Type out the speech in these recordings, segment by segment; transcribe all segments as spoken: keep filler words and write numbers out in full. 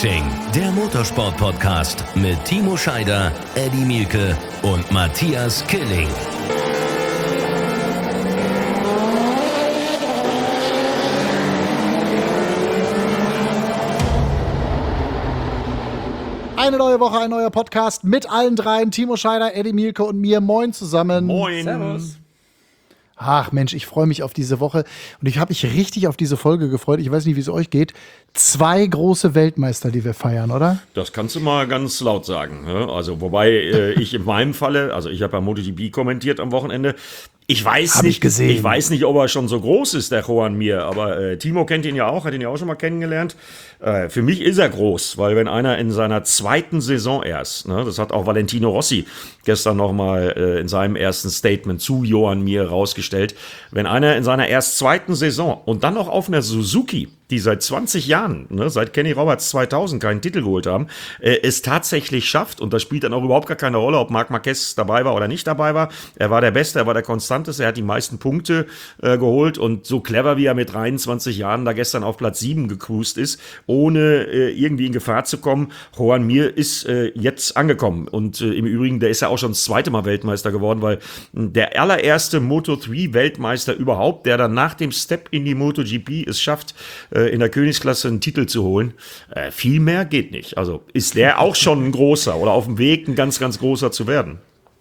Racing, der Motorsport-Podcast mit Timo Scheider, Eddie Mielke und Matthias Killing. Eine neue Woche, ein neuer Podcast mit allen dreien. Timo Scheider, Eddie Mielke und mir. Moin zusammen. Moin. Servus. Ach Mensch, ich freue mich auf diese Woche und ich habe mich richtig auf diese Folge gefreut. Ich weiß nicht, wie es euch geht. Zwei große Weltmeister, die wir feiern, oder? Das kannst du mal ganz laut sagen. Also wobei äh, ich in meinem Falle, also ich habe ja MotoGP kommentiert am Wochenende. Ich weiß Hab nicht, ich gesehen. Ich weiß nicht, ob er schon so groß ist, der Joan Mir, aber äh, Timo kennt ihn ja auch, hat ihn ja auch schon mal kennengelernt. Äh, für mich ist er groß, weil wenn einer in seiner zweiten Saison erst, ne, das hat auch Valentino Rossi gestern nochmal äh, in seinem ersten Statement zu Joan Mir rausgestellt, wenn einer in seiner erst zweiten Saison und dann noch auf einer Suzuki, die seit zwanzig Jahren, ne, seit Kenny Roberts zweitausend keinen Titel geholt haben, äh, es tatsächlich schafft, und das spielt dann auch überhaupt gar keine Rolle, ob Marc Marquez dabei war oder nicht dabei war, er war der Beste, er war der Konstanteste, er hat die meisten Punkte äh, geholt und so clever, wie er mit dreiundzwanzig Jahren da gestern auf Platz sieben gecruised ist, ohne äh, irgendwie in Gefahr zu kommen, Joan Mir ist äh, jetzt angekommen und äh, im Übrigen, der ist ja auch schon das zweite Mal Weltmeister geworden, weil der allererste Moto drei Weltmeister überhaupt, der dann nach dem Step in die MotoGP es schafft, äh, in der Königsklasse einen Titel zu holen, äh, viel mehr geht nicht. Also ist der auch schon ein großer oder auf dem Weg, ein ganz, ganz großer zu werden.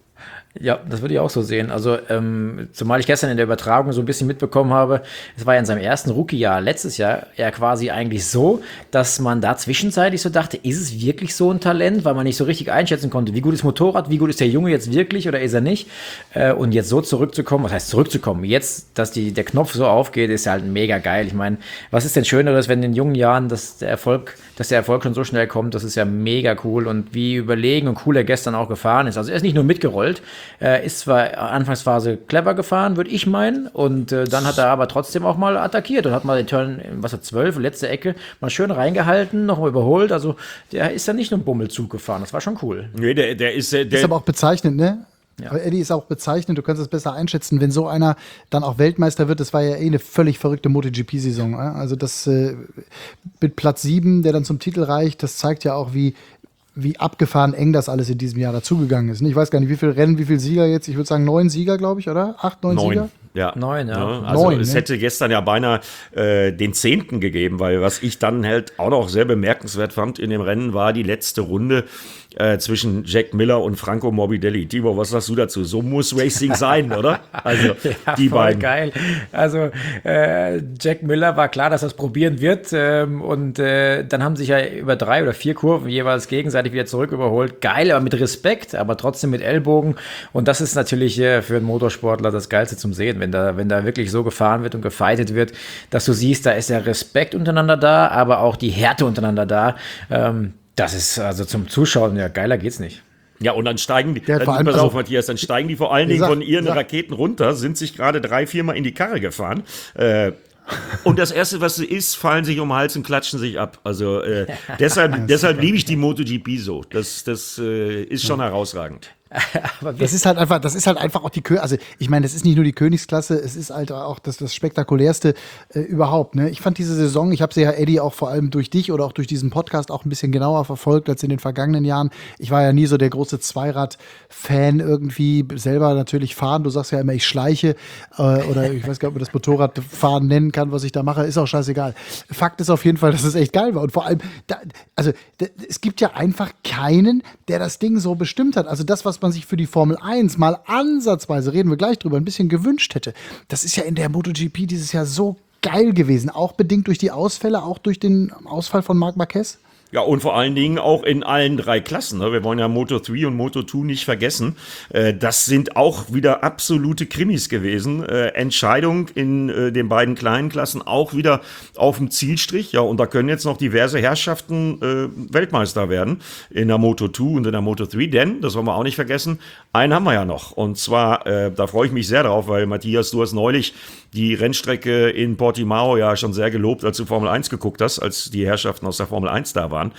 Ja, das würde ich auch so sehen. Also, ähm, zumal ich gestern in der Übertragung so ein bisschen mitbekommen habe, es war ja in seinem ersten Rookie-Jahr letztes Jahr ja quasi eigentlich so, dass man da zwischenzeitlich so dachte, ist es wirklich so ein Talent, weil man nicht so richtig einschätzen konnte, wie gut ist Motorrad, wie gut ist der Junge jetzt wirklich oder ist er nicht? Äh, und jetzt so zurückzukommen, was heißt zurückzukommen? Jetzt, dass die, der Knopf so aufgeht, ist ja halt mega geil. Ich meine, was ist denn Schöneres, wenn in den jungen Jahren dass der Erfolg, dass der Erfolg schon so schnell kommt, das ist ja mega cool und wie überlegen und cool er gestern auch gefahren ist. Also er ist nicht nur mitgerollt, Äh, ist zwar Anfangsphase clever gefahren, würde ich meinen, und äh, dann hat er aber trotzdem auch mal attackiert und hat mal den Turn, was er zwölf, letzte Ecke, mal schön reingehalten, nochmal überholt, also der ist ja nicht nur einen Bummelzug gefahren, das war schon cool. Nee, der, der ist... Der, Ist aber auch bezeichnend, ne? Ja. Aber Eddie ist auch bezeichnend, du kannst es besser einschätzen, wenn so einer dann auch Weltmeister wird. Das war ja eh eine völlig verrückte MotoGP-Saison. Äh? Also das äh, mit Platz sieben, der dann zum Titel reicht, das zeigt ja auch, wie wie abgefahren eng das alles in diesem Jahr dazugegangen ist. Ich weiß gar nicht, wie viele Rennen, wie viele Sieger jetzt. Ich würde sagen neun Sieger, glaube ich, oder? Acht, neun, neun Sieger? Ja. Neun, ja. ja also Neun, es ne? hätte gestern ja beinahe äh, den zehnten gegeben, weil was ich dann halt auch noch sehr bemerkenswert fand in dem Rennen war die letzte Runde äh, zwischen Jack Miller und Franco Morbidelli. Timo, was sagst du dazu? So muss Racing sein, oder? Also ja, die voll beiden. Geil. Also äh, Jack Miller war klar, dass er es probieren wird ähm, und äh, dann haben sich ja über drei oder vier Kurven jeweils gegenseitig wieder zurück überholt. Geil, aber mit Respekt, aber trotzdem mit Ellbogen, und das ist natürlich äh, für einen Motorsportler das Geilste zum Sehen, wenn da, wenn da wirklich so gefahren wird und gefightet wird, dass du siehst, da ist der Respekt untereinander da, aber auch die Härte untereinander da. Ähm, das ist also zum Zuschauen, ja, geiler geht's nicht. Ja, und dann steigen die, Der hat vor dann, allem, pass auf, also, Matthias, dann steigen die vor allen Dingen sag, von ihren sag. Raketen runter, sind sich gerade drei, viermal in die Karre gefahren. Äh, und das Erste, was sie ist, fallen sich um den Hals und klatschen sich ab. Also äh, deshalb, deshalb liebe ich die MotoGP so. Das, das äh, ist schon herausragend. Aber Das ist halt einfach, das ist halt einfach auch die Kö also ich meine, das ist nicht nur die Königsklasse, es ist halt auch das, das spektakulärste äh, überhaupt. Ne? Ich fand diese Saison, ich habe sie ja, Eddie, auch vor allem durch dich oder auch durch diesen Podcast auch ein bisschen genauer verfolgt als in den vergangenen Jahren. Ich war ja nie so der große Zweirad-Fan irgendwie, selber natürlich fahren. Du sagst ja immer, ich schleiche äh, oder ich weiß gar nicht, ob man das Motorradfahren nennen kann, was ich da mache, ist auch scheißegal. Fakt ist auf jeden Fall, dass es echt geil war und vor allem, da, also da, es gibt ja einfach keinen, der das Ding so bestimmt hat. Also das, was man sich für die Formel eins mal ansatzweise, reden wir gleich drüber, ein bisschen gewünscht hätte. Das ist ja in der MotoGP dieses Jahr so geil gewesen, auch bedingt durch die Ausfälle, auch durch den Ausfall von Marc Marquez. Ja, und vor allen Dingen auch in allen drei Klassen. Ne? Wir wollen ja Moto drei und Moto zwei nicht vergessen. Äh, das sind auch wieder absolute Krimis gewesen. Äh, Entscheidung in äh, den beiden kleinen Klassen auch wieder auf dem Zielstrich. Ja, und da können jetzt noch diverse Herrschaften äh, Weltmeister werden in der Moto zwei und in der Moto drei. Denn, das wollen wir auch nicht vergessen, einen haben wir ja noch. Und zwar, äh, da freue ich mich sehr drauf, weil Matthias, du hast neulich die Rennstrecke in Portimao ja schon sehr gelobt, als du Formel eins geguckt hast, als die Herrschaften aus der Formel eins da waren.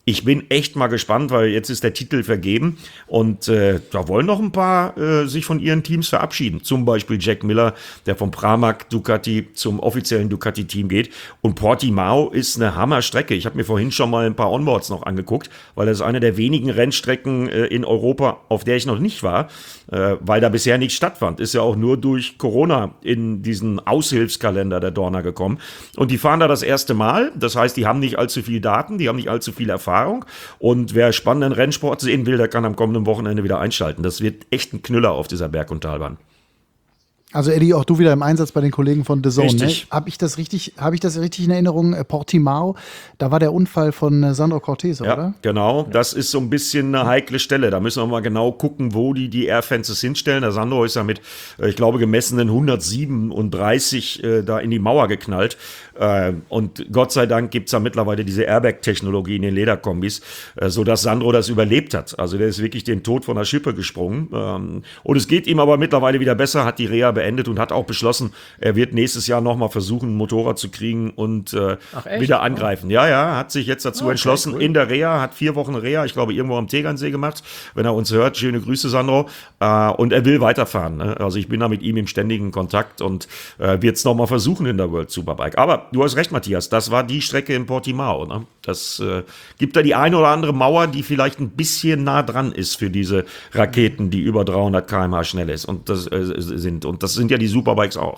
Ich bin echt mal gespannt, weil jetzt ist der Titel vergeben und äh, da wollen noch ein paar äh, sich von ihren Teams verabschieden. Zum Beispiel Jack Miller, der vom Pramac Ducati zum offiziellen Ducati-Team geht. Und Portimao ist eine Hammerstrecke. Ich habe mir vorhin schon mal ein paar Onboards noch angeguckt, weil das ist eine der wenigen Rennstrecken äh, in Europa, auf der ich noch nicht war, äh, weil da bisher nichts stattfand. Ist ja auch nur durch Corona in diesen Aushilfskalender der Dorna gekommen. Und die fahren da das erste Mal. Das heißt, die haben nicht allzu viel Daten, die haben nicht allzu viel Erfahrung. Und wer spannenden Rennsport sehen will, der kann am kommenden Wochenende wieder einschalten. Das wird echt ein Knüller auf dieser Berg- und Talbahn. Also Eddie, auch du wieder im Einsatz bei den Kollegen von D A Z N. Richtig. Ne? Habe ich das richtig, habe ich das richtig in Erinnerung? Äh, Portimao, da war der Unfall von äh, Sandro Cortese, Ja, oder? genau. Das ist so ein bisschen eine heikle Stelle. Da müssen wir mal genau gucken, wo die die Air-Fences hinstellen. Der Sandro ist ja mit, äh, ich glaube, gemessenen hundertsiebenunddreißig äh, da in die Mauer geknallt. Äh, und Gott sei Dank gibt es da mittlerweile diese Airbag-Technologie in den Lederkombis, äh, sodass Sandro das überlebt hat. Also der ist wirklich den Tod von der Schippe gesprungen. Ähm, und es geht ihm aber mittlerweile wieder besser, hat die Reha beendet und hat auch beschlossen, er wird nächstes Jahr nochmal versuchen, ein Motorrad zu kriegen und äh, wieder angreifen. Ja, ja, hat sich jetzt dazu Okay, entschlossen, cool. in der Reha, hat vier Wochen Reha, ich glaube irgendwo am Tegernsee gemacht, wenn er uns hört, schöne Grüße, Sandro, äh, und er will weiterfahren. Ne? Also ich bin da mit ihm im ständigen Kontakt und äh, wird es nochmal versuchen in der World Superbike. Aber du hast recht, Matthias, das war die Strecke in Portimao. Ne? Das äh, gibt da die eine oder andere Mauer, die vielleicht ein bisschen nah dran ist für diese Raketen, die über dreihundert Kilometer pro Stunde schnell ist und das äh, sind. Und das sind ja die Superbikes auch.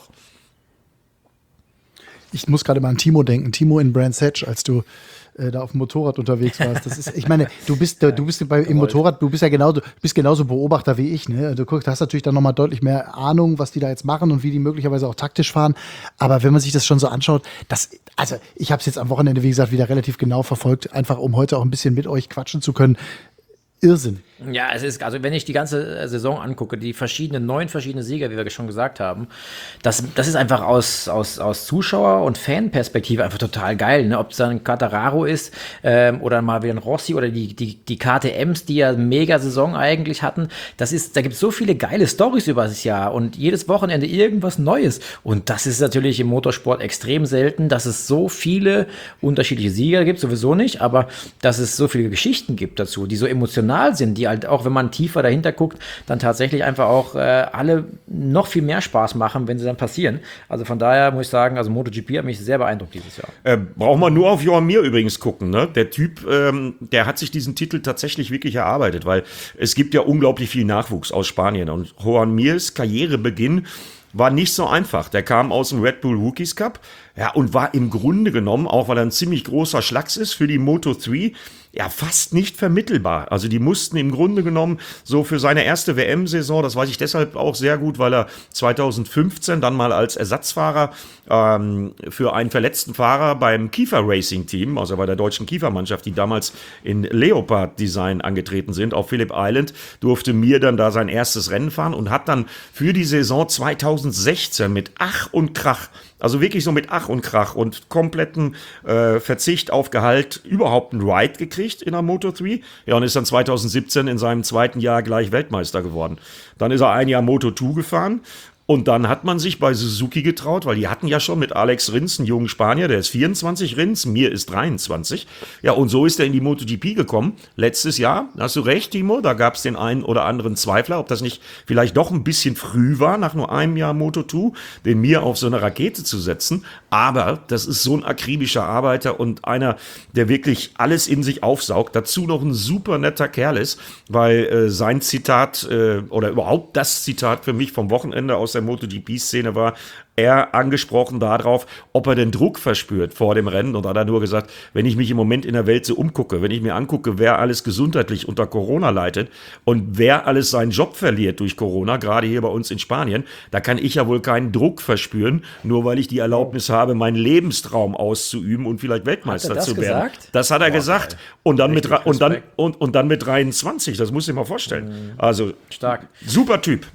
Ich muss gerade mal an Timo denken. Timo in Brands Hatch, als du äh, da auf dem Motorrad unterwegs warst. Das ist, ich meine, du bist, du bist bei, im Motorrad, du bist ja genauso, bist genauso Beobachter wie ich. Ne? Du guckst, hast natürlich dann nochmal deutlich mehr Ahnung, was die da jetzt machen und wie die möglicherweise auch taktisch fahren. Aber wenn man sich das schon so anschaut, das, also ich habe es jetzt am Wochenende, wie gesagt, wieder relativ genau verfolgt, einfach um heute auch ein bisschen mit euch quatschen zu können. Irrsinn. Ja, es ist, also wenn ich die ganze Saison angucke, die verschiedenen, neun verschiedene Sieger, wie wir schon gesagt haben, das, das ist einfach aus, aus, aus Zuschauer- und Fanperspektive einfach total geil, ne? Ob es dann ein Quartararo ist ähm, oder mal wieder ein Rossi oder die, die, die K T Ms, die ja mega Saison eigentlich hatten, das ist, da gibt es so viele geile Storys über das Jahr und jedes Wochenende irgendwas Neues und das ist natürlich im Motorsport extrem selten, dass es so viele unterschiedliche Sieger gibt, sowieso nicht, aber dass es so viele Geschichten gibt dazu, die so emotional sind, die halt auch, wenn man tiefer dahinter guckt, dann tatsächlich einfach auch äh, alle noch viel mehr Spaß machen, wenn sie dann passieren. Also von daher muss ich sagen, also MotoGP hat mich sehr beeindruckt dieses Jahr. Äh, braucht man nur auf Johan Mir übrigens gucken. Ne? Der Typ, ähm, der hat sich diesen Titel tatsächlich wirklich erarbeitet, weil es gibt ja unglaublich viel Nachwuchs aus Spanien. Und Johan Mirs Karrierebeginn war nicht so einfach. Der kam aus dem Red Bull Rookies Cup, ja, und war im Grunde genommen, auch weil er ein ziemlich großer Schlags ist für die Moto drei, ja, fast nicht vermittelbar. Also die mussten im Grunde genommen so für seine erste W M-Saison, das weiß ich deshalb auch sehr gut, weil er zweitausendfünfzehn dann mal als Ersatzfahrer ähm, für einen verletzten Fahrer beim Kiefer Racing Team, also bei der deutschen Kiefer-Mannschaft, die damals in Leopard-Design angetreten sind, auf Phillip Island, durfte Mir dann da sein erstes Rennen fahren und hat dann für die Saison zweitausendsechzehn mit Ach und Krach, also wirklich so mit Ach und Krach und kompletten äh, Verzicht auf Gehalt überhaupt einen Ride gekriegt in der Moto drei. Ja, und ist dann zweitausendsiebzehn in seinem zweiten Jahr gleich Weltmeister geworden. Dann ist er ein Jahr Moto zwei gefahren. Und dann hat man sich bei Suzuki getraut, weil die hatten ja schon mit Alex Rins einen jungen Spanier, der ist vierundzwanzig, Rins, Mir ist dreiundzwanzig. Ja, und so ist er in die MotoGP gekommen. Letztes Jahr, hast du recht, Timo, da gab es den einen oder anderen Zweifler, ob das nicht vielleicht doch ein bisschen früh war, nach nur einem Jahr Moto zwei, den Mir auf so eine Rakete zu setzen. Aber das ist so ein akribischer Arbeiter und einer, der wirklich alles in sich aufsaugt. Dazu noch ein super netter Kerl ist, weil äh, sein Zitat äh, oder überhaupt das Zitat für mich vom Wochenende aus der MotoGP-Szene war, er angesprochen darauf, ob er den Druck verspürt vor dem Rennen. Und da hat er nur gesagt, wenn ich mich im Moment in der Welt so umgucke, wenn ich mir angucke, wer alles gesundheitlich unter Corona leidet und wer alles seinen Job verliert durch Corona, gerade hier bei uns in Spanien, da kann ich ja wohl keinen Druck verspüren, nur weil ich die Erlaubnis habe, meinen Lebenstraum auszuüben und vielleicht Weltmeister Hat er das zu werden. gesagt? Das hat er Boah, gesagt. geil. Und dann, mit, Richtig und, dann, Respekt. und, und dann mit dreiundzwanzig, das musst du dir mal vorstellen. Also, Stark. super Typ.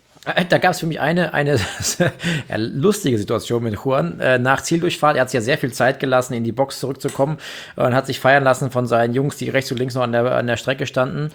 Da gab es für mich eine, eine ja, lustige Situation mit Juan. Äh, nach Zieldurchfahrt, er hat sich ja sehr viel Zeit gelassen, in die Box zurückzukommen und hat sich feiern lassen von seinen Jungs, die rechts und links noch an der, an der Strecke standen.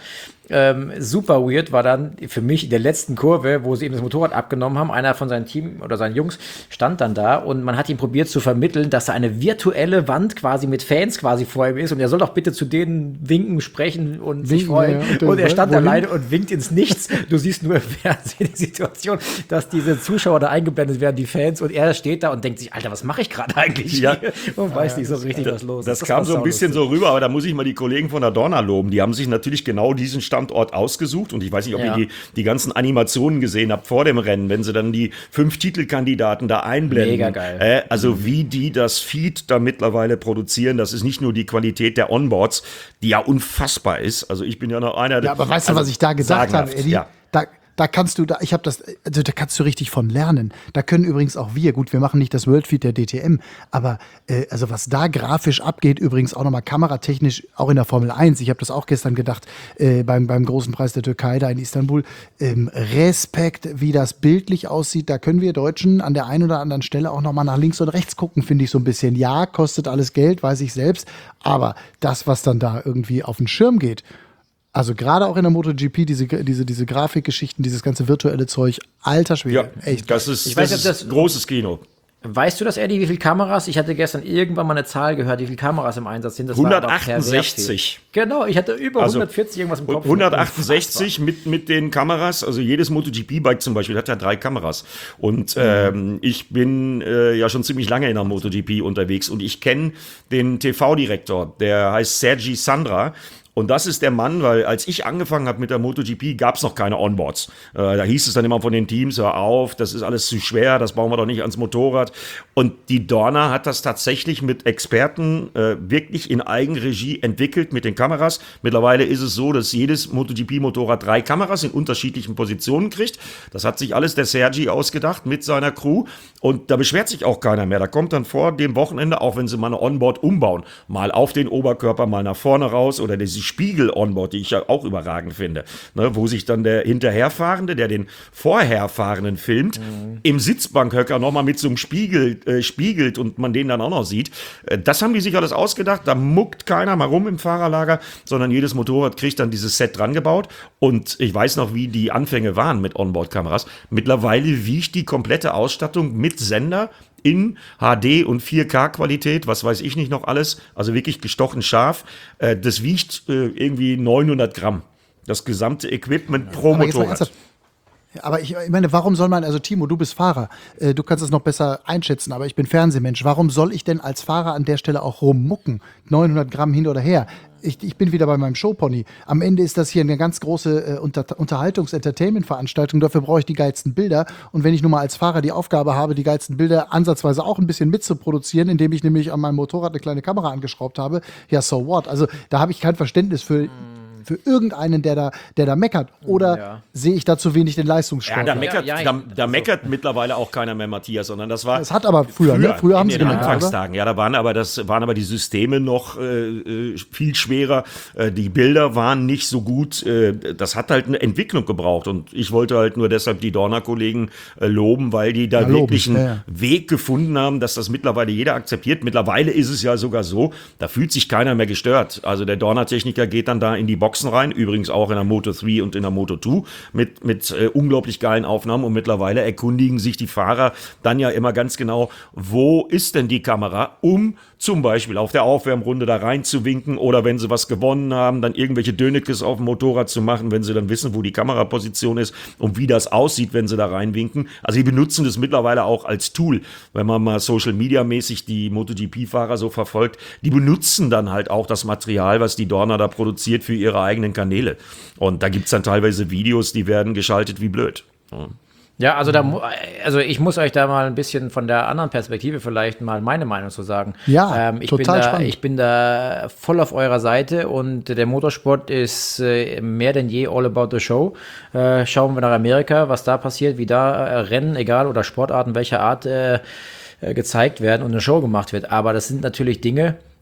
Ähm, super weird war dann für mich in der letzten Kurve, wo sie ihm das Motorrad abgenommen haben. Einer von seinem Team oder seinen Jungs stand dann da und man hat ihm probiert zu vermitteln, dass da eine virtuelle Wand quasi mit Fans quasi vor ihm ist und er soll doch bitte zu denen winken, sprechen und sich Winken, freuen. ja, und, und er stand wohin? alleine und winkt ins Nichts. Du siehst nur im Fernsehen die Situation, dass diese Zuschauer da eingeblendet werden, die Fans, und er steht da und denkt sich, Alter, was mache ich gerade eigentlich Ja. hier? Und weiß nicht so richtig, was los Das, ist. kam war so ein bisschen saulustig. so rüber, aber da muss ich mal die Kollegen von der Dorna loben. Die haben sich natürlich genau diesen Standort ausgesucht und ich weiß nicht, ob Ja. ihr die, die ganzen Animationen gesehen habt vor dem Rennen, wenn sie dann die fünf Titelkandidaten da einblenden. Mega geil. Äh, also wie die das Feed da mittlerweile produzieren, das ist nicht nur die Qualität der Onboards, die ja unfassbar ist. Also ich bin ja noch einer, der... Ja, aber weißt du, also was ich da gedacht habe, sagenhaft, Eddie? Ja. Da, da kannst du, da, ich habe das, also da kannst du richtig von lernen. Da können übrigens auch wir, gut, wir machen nicht das Worldfeed der D T M, aber äh, also was da grafisch abgeht, übrigens auch nochmal kameratechnisch, auch in der Formel eins, ich habe das auch gestern gedacht, äh, beim, beim großen Preis der Türkei da in Istanbul, ähm, Respekt, wie das bildlich aussieht, da können wir Deutschen an der einen oder anderen Stelle auch nochmal nach links und rechts gucken, finde ich so ein bisschen. Ja, kostet alles Geld, weiß ich selbst, aber das, was dann da irgendwie auf den Schirm geht, also gerade auch in der MotoGP, diese, diese, diese Grafikgeschichten, dieses ganze virtuelle Zeug, alter Schwede, Ja, echt. das ist, Ich weiß das nicht, ob ist das- großes Kino. Weißt du das, Eddie, wie viele Kameras? Ich hatte gestern irgendwann mal eine Zahl gehört, wie viele Kameras im Einsatz sind. Das war aber hundertachtundsechzig. pervers viel. Genau, ich hatte über Also, hundertvierzig irgendwas im Kopf. hundertachtundsechzig mit, mit den Kameras, also jedes MotoGP-Bike zum Beispiel hat ja drei Kameras. Und ähm, ich bin äh, ja schon ziemlich lange in der MotoGP unterwegs und ich kenne den T V-Direktor, der heißt Sergi Sandra. Und das ist der Mann, weil als ich angefangen habe mit der MotoGP, gab es noch keine Onboards. Äh, da hieß es dann immer von den Teams, hör auf, das ist alles zu schwer, das bauen wir doch nicht ans Motorrad. Und die Dorna hat das tatsächlich mit Experten äh, wirklich in Eigenregie entwickelt mit den Kameras. Mittlerweile ist es so, dass jedes MotoGP-Motorrad drei Kameras in unterschiedlichen Positionen kriegt. Das hat sich alles der Sergi ausgedacht mit seiner Crew. Und da beschwert sich auch keiner mehr. Da kommt dann vor dem Wochenende, auch wenn sie mal eine Onboard umbauen, mal auf den Oberkörper, mal nach vorne raus oder diese Spiegel-Onboard, die ich ja auch überragend finde, ne, wo sich dann der Hinterherfahrende, der den Vorherfahrenden filmt, mhm. im Sitzbankhöcker nochmal mit so einem Spiegel äh, spiegelt und man den dann auch noch sieht. Äh, das haben die sich alles ausgedacht. Da muckt keiner mal rum im Fahrerlager, sondern jedes Motorrad kriegt dann dieses Set dran gebaut. Und ich weiß noch, wie die Anfänge waren mit Onboard-Kameras. Mittlerweile wiegt die komplette Ausstattung mit Sender in H D und vier K-Qualität, was weiß ich nicht noch alles, also wirklich gestochen scharf. Äh, das wiegt äh, irgendwie neunhundert Gramm. Das gesamte Equipment pro Aber jetzt mal Motorrad. ernsthaft. Aber ich, ich meine, warum soll man, also Timo, du bist Fahrer, äh, du kannst es noch besser einschätzen, aber ich bin Fernsehmensch. Warum soll ich denn als Fahrer an der Stelle auch rummucken? neunhundert Gramm hin oder her. Ich, ich bin wieder bei meinem Showpony. Am Ende ist das hier eine ganz große äh, Unter Unterhaltungs-Entertainment-Veranstaltung. Dafür brauche ich die geilsten Bilder. Und wenn ich nun mal als Fahrer die Aufgabe habe, die geilsten Bilder ansatzweise auch ein bisschen mitzuproduzieren, indem ich nämlich an meinem Motorrad eine kleine Kamera angeschraubt habe, ja, so what? Also da habe ich kein Verständnis für, für irgendeinen, der da, der da meckert. Oder Ja. sehe ich da zu wenig den Leistungssport? Ja, da meckert, Ja, ja, da, da meckert mittlerweile auch keiner mehr, Matthias, sondern das war. Das hat aber früher, ne? Früher haben in sie den gemeckert, oder? Anfangstagen. Ja, da waren aber das waren aber die Systeme noch äh, äh, viel schwerer. Äh, die Bilder waren nicht so gut. Äh, das hat halt eine Entwicklung gebraucht und ich wollte halt nur deshalb die Dorna-Kollegen äh, loben, weil die da Ja, loben, wirklich einen ja, ja. Weg gefunden haben, dass das mittlerweile jeder akzeptiert. Mittlerweile ist es ja sogar so, da fühlt sich keiner mehr gestört. Also der Dorna-Techniker geht dann da in die Boxen rein, übrigens auch in der Moto drei und in der Moto zwei mit, mit äh, unglaublich geilen Aufnahmen und mittlerweile erkundigen sich die Fahrer dann ja immer ganz genau, wo ist denn die Kamera, um zum Beispiel auf der Aufwärmrunde da reinzuwinken oder wenn sie was gewonnen haben, dann irgendwelche Dönekes auf dem Motorrad zu machen, wenn sie dann wissen, wo die Kameraposition ist und wie das aussieht, wenn sie da reinwinken. Also die benutzen das mittlerweile auch als Tool, wenn man mal Social-Media-mäßig die MotoGP-Fahrer so verfolgt. Die benutzen dann halt auch das Material, was die Dorna da produziert für ihre eigenen Kanäle. Und da gibt es dann teilweise Videos, die werden geschaltet wie blöd. Ja. Ja, also da, mu- also ich muss euch da mal ein bisschen von der anderen Perspektive vielleicht mal meine Meinung zu sagen. Ja, ähm, ich total bin da, spannend. Ich bin da voll auf eurer Seite und der Motorsport ist äh, mehr denn je all about the show. Äh, schauen wir nach Amerika, was da passiert, wie da äh, Rennen, egal oder Sportarten welcher Art äh, äh, gezeigt werden und eine Show gemacht wird. Aber das sind natürlich Dinge,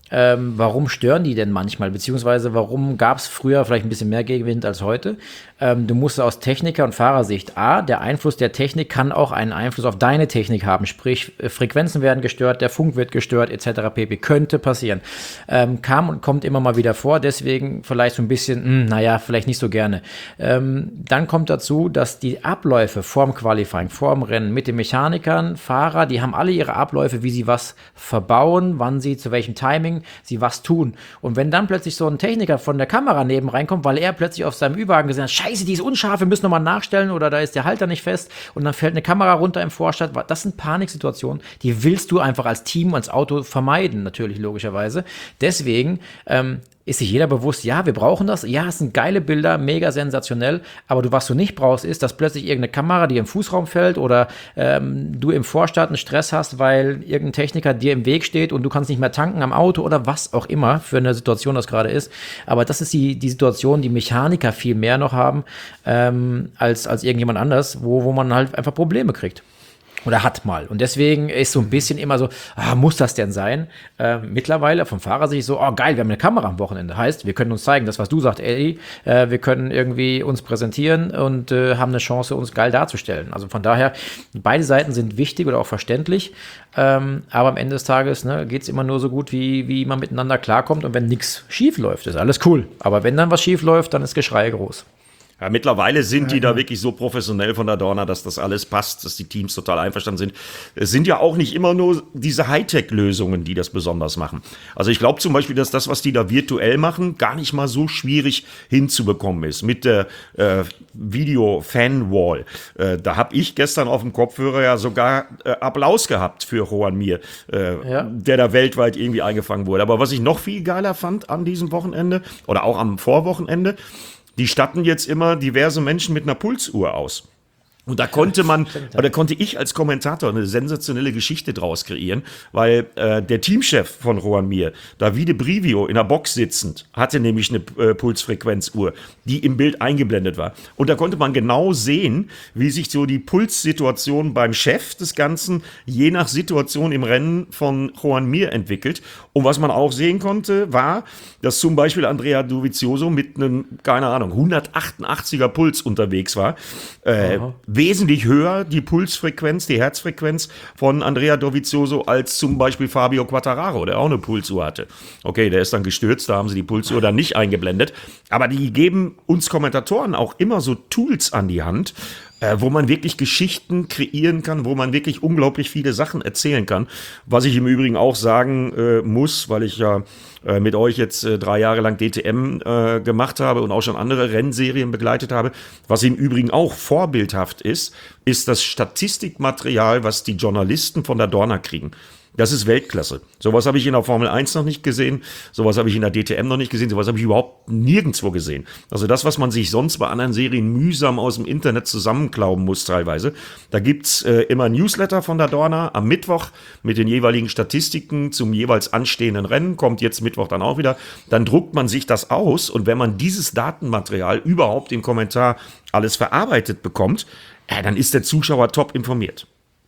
Ähm, warum stören die denn manchmal? Beziehungsweise warum gab es früher vielleicht ein bisschen mehr Gegenwind als heute? Ähm, du musst aus Techniker- und Fahrersicht, A, der Einfluss der Technik kann auch einen Einfluss auf deine Technik haben. Sprich, Frequenzen werden gestört, der Funk wird gestört, et cetera pp. Könnte passieren. Ähm, kam und kommt immer mal wieder vor, deswegen vielleicht so ein bisschen, mh, naja, vielleicht nicht so gerne. Ähm, dann kommt dazu, dass die Abläufe vorm Qualifying, vorm Rennen mit den Mechanikern, Fahrer, die haben alle ihre Abläufe, wie sie was verbauen, wann sie zu welchem Timing sie was tun. Und wenn dann plötzlich so ein Techniker von der Kamera neben reinkommt, weil er plötzlich auf seinem Ü-Wagen gesehen hat, scheiße, die ist unscharf, wir müssen nochmal nachstellen oder da ist der Halter nicht fest und dann fällt eine Kamera runter im Vorstand. Das sind Paniksituationen, die willst du einfach als Team, als Auto vermeiden, natürlich logischerweise. Deswegen ähm, ist sich jeder bewusst, ja, wir brauchen das, ja, es sind geile Bilder, mega sensationell, aber du, was du nicht brauchst, ist, dass plötzlich irgendeine Kamera dir im Fußraum fällt oder ähm, du im Vorstart einen Stress hast, weil irgendein Techniker dir im Weg steht und du kannst nicht mehr tanken am Auto oder was auch immer für eine Situation das gerade ist. Aber das ist die, die Situation, die Mechaniker viel mehr noch haben ähm, als, als irgendjemand anders, wo, wo man halt einfach Probleme kriegt. Oder hat mal. Und deswegen ist so ein bisschen immer so, ah, muss das denn sein? Äh, mittlerweile vom Fahrer sich so, oh geil, wir haben eine Kamera am Wochenende. Heißt, wir können uns zeigen, das, was du sagst, Eddie, äh, wir können irgendwie uns präsentieren und äh, haben eine Chance, uns geil darzustellen. Also von daher, beide Seiten sind wichtig oder auch verständlich. Ähm, aber am Ende des Tages ne, geht es immer nur so gut, wie, wie man miteinander klarkommt. Und wenn nichts schief läuft, ist alles cool. Aber wenn dann was schief läuft, dann ist Geschrei groß. Ja, mittlerweile sind die da wirklich so professionell von der Dorna, dass das alles passt, dass die Teams total einverstanden sind. Es sind ja auch nicht immer nur diese Hightech-Lösungen, die das besonders machen. Also ich glaube zum Beispiel, dass das, was die da virtuell machen, gar nicht mal so schwierig hinzubekommen ist. Mit der äh, Video-Fan-Wall. Äh, da habe ich gestern auf dem Kopfhörer ja sogar äh, Applaus gehabt für Juan Mir, äh, ja. der da weltweit irgendwie eingefangen wurde. Aber was ich noch viel geiler fand an diesem Wochenende oder auch am Vorwochenende, die statten jetzt immer diverse Menschen mit einer Pulsuhr aus. Und da konnte man, oder konnte ich als Kommentator eine sensationelle Geschichte draus kreieren, weil äh, der Teamchef von Juan Mir, Davide Brivio, in der Box sitzend, hatte nämlich eine äh, Pulsfrequenzuhr, die im Bild eingeblendet war. Und da konnte man genau sehen, wie sich so die Pulssituation beim Chef des Ganzen je nach Situation im Rennen von Juan Mir entwickelt. Und was man auch sehen konnte, war, dass zum Beispiel Andrea Dovizioso mit einem, keine Ahnung, hundertachtundachtziger Puls unterwegs war. Äh, wesentlich höher die Pulsfrequenz, die Herzfrequenz von Andrea Dovizioso als zum Beispiel Fabio Quartararo, der auch eine Pulsuhr hatte. Okay, der ist dann gestürzt, da haben sie die Pulsuhr dann nicht eingeblendet. Aber die geben uns Kommentatoren auch immer so Tools an die Hand, äh, wo man wirklich Geschichten kreieren kann, wo man wirklich unglaublich viele Sachen erzählen kann. Was ich im Übrigen auch sagen äh, muss, weil ich ja äh, mit euch jetzt äh, drei Jahre lang D T M äh, gemacht habe und auch schon andere Rennserien begleitet habe. Was im Übrigen auch vorbildhaft ist, ist das Statistikmaterial, was die Journalisten von der Dorna kriegen. Das ist Weltklasse. Sowas habe ich in der Formel eins noch nicht gesehen, sowas habe ich in der D T M noch nicht gesehen, sowas habe ich überhaupt nirgendwo gesehen. Also das, was man sich sonst bei anderen Serien mühsam aus dem Internet zusammenklauben muss teilweise. Da gibt's äh, immer Newsletter von der Dorna am Mittwoch mit den jeweiligen Statistiken zum jeweils anstehenden Rennen, kommt jetzt Mittwoch dann auch wieder. Dann druckt man sich das aus und wenn man dieses Datenmaterial überhaupt im Kommentar alles verarbeitet bekommt, äh, dann ist der Zuschauer top informiert.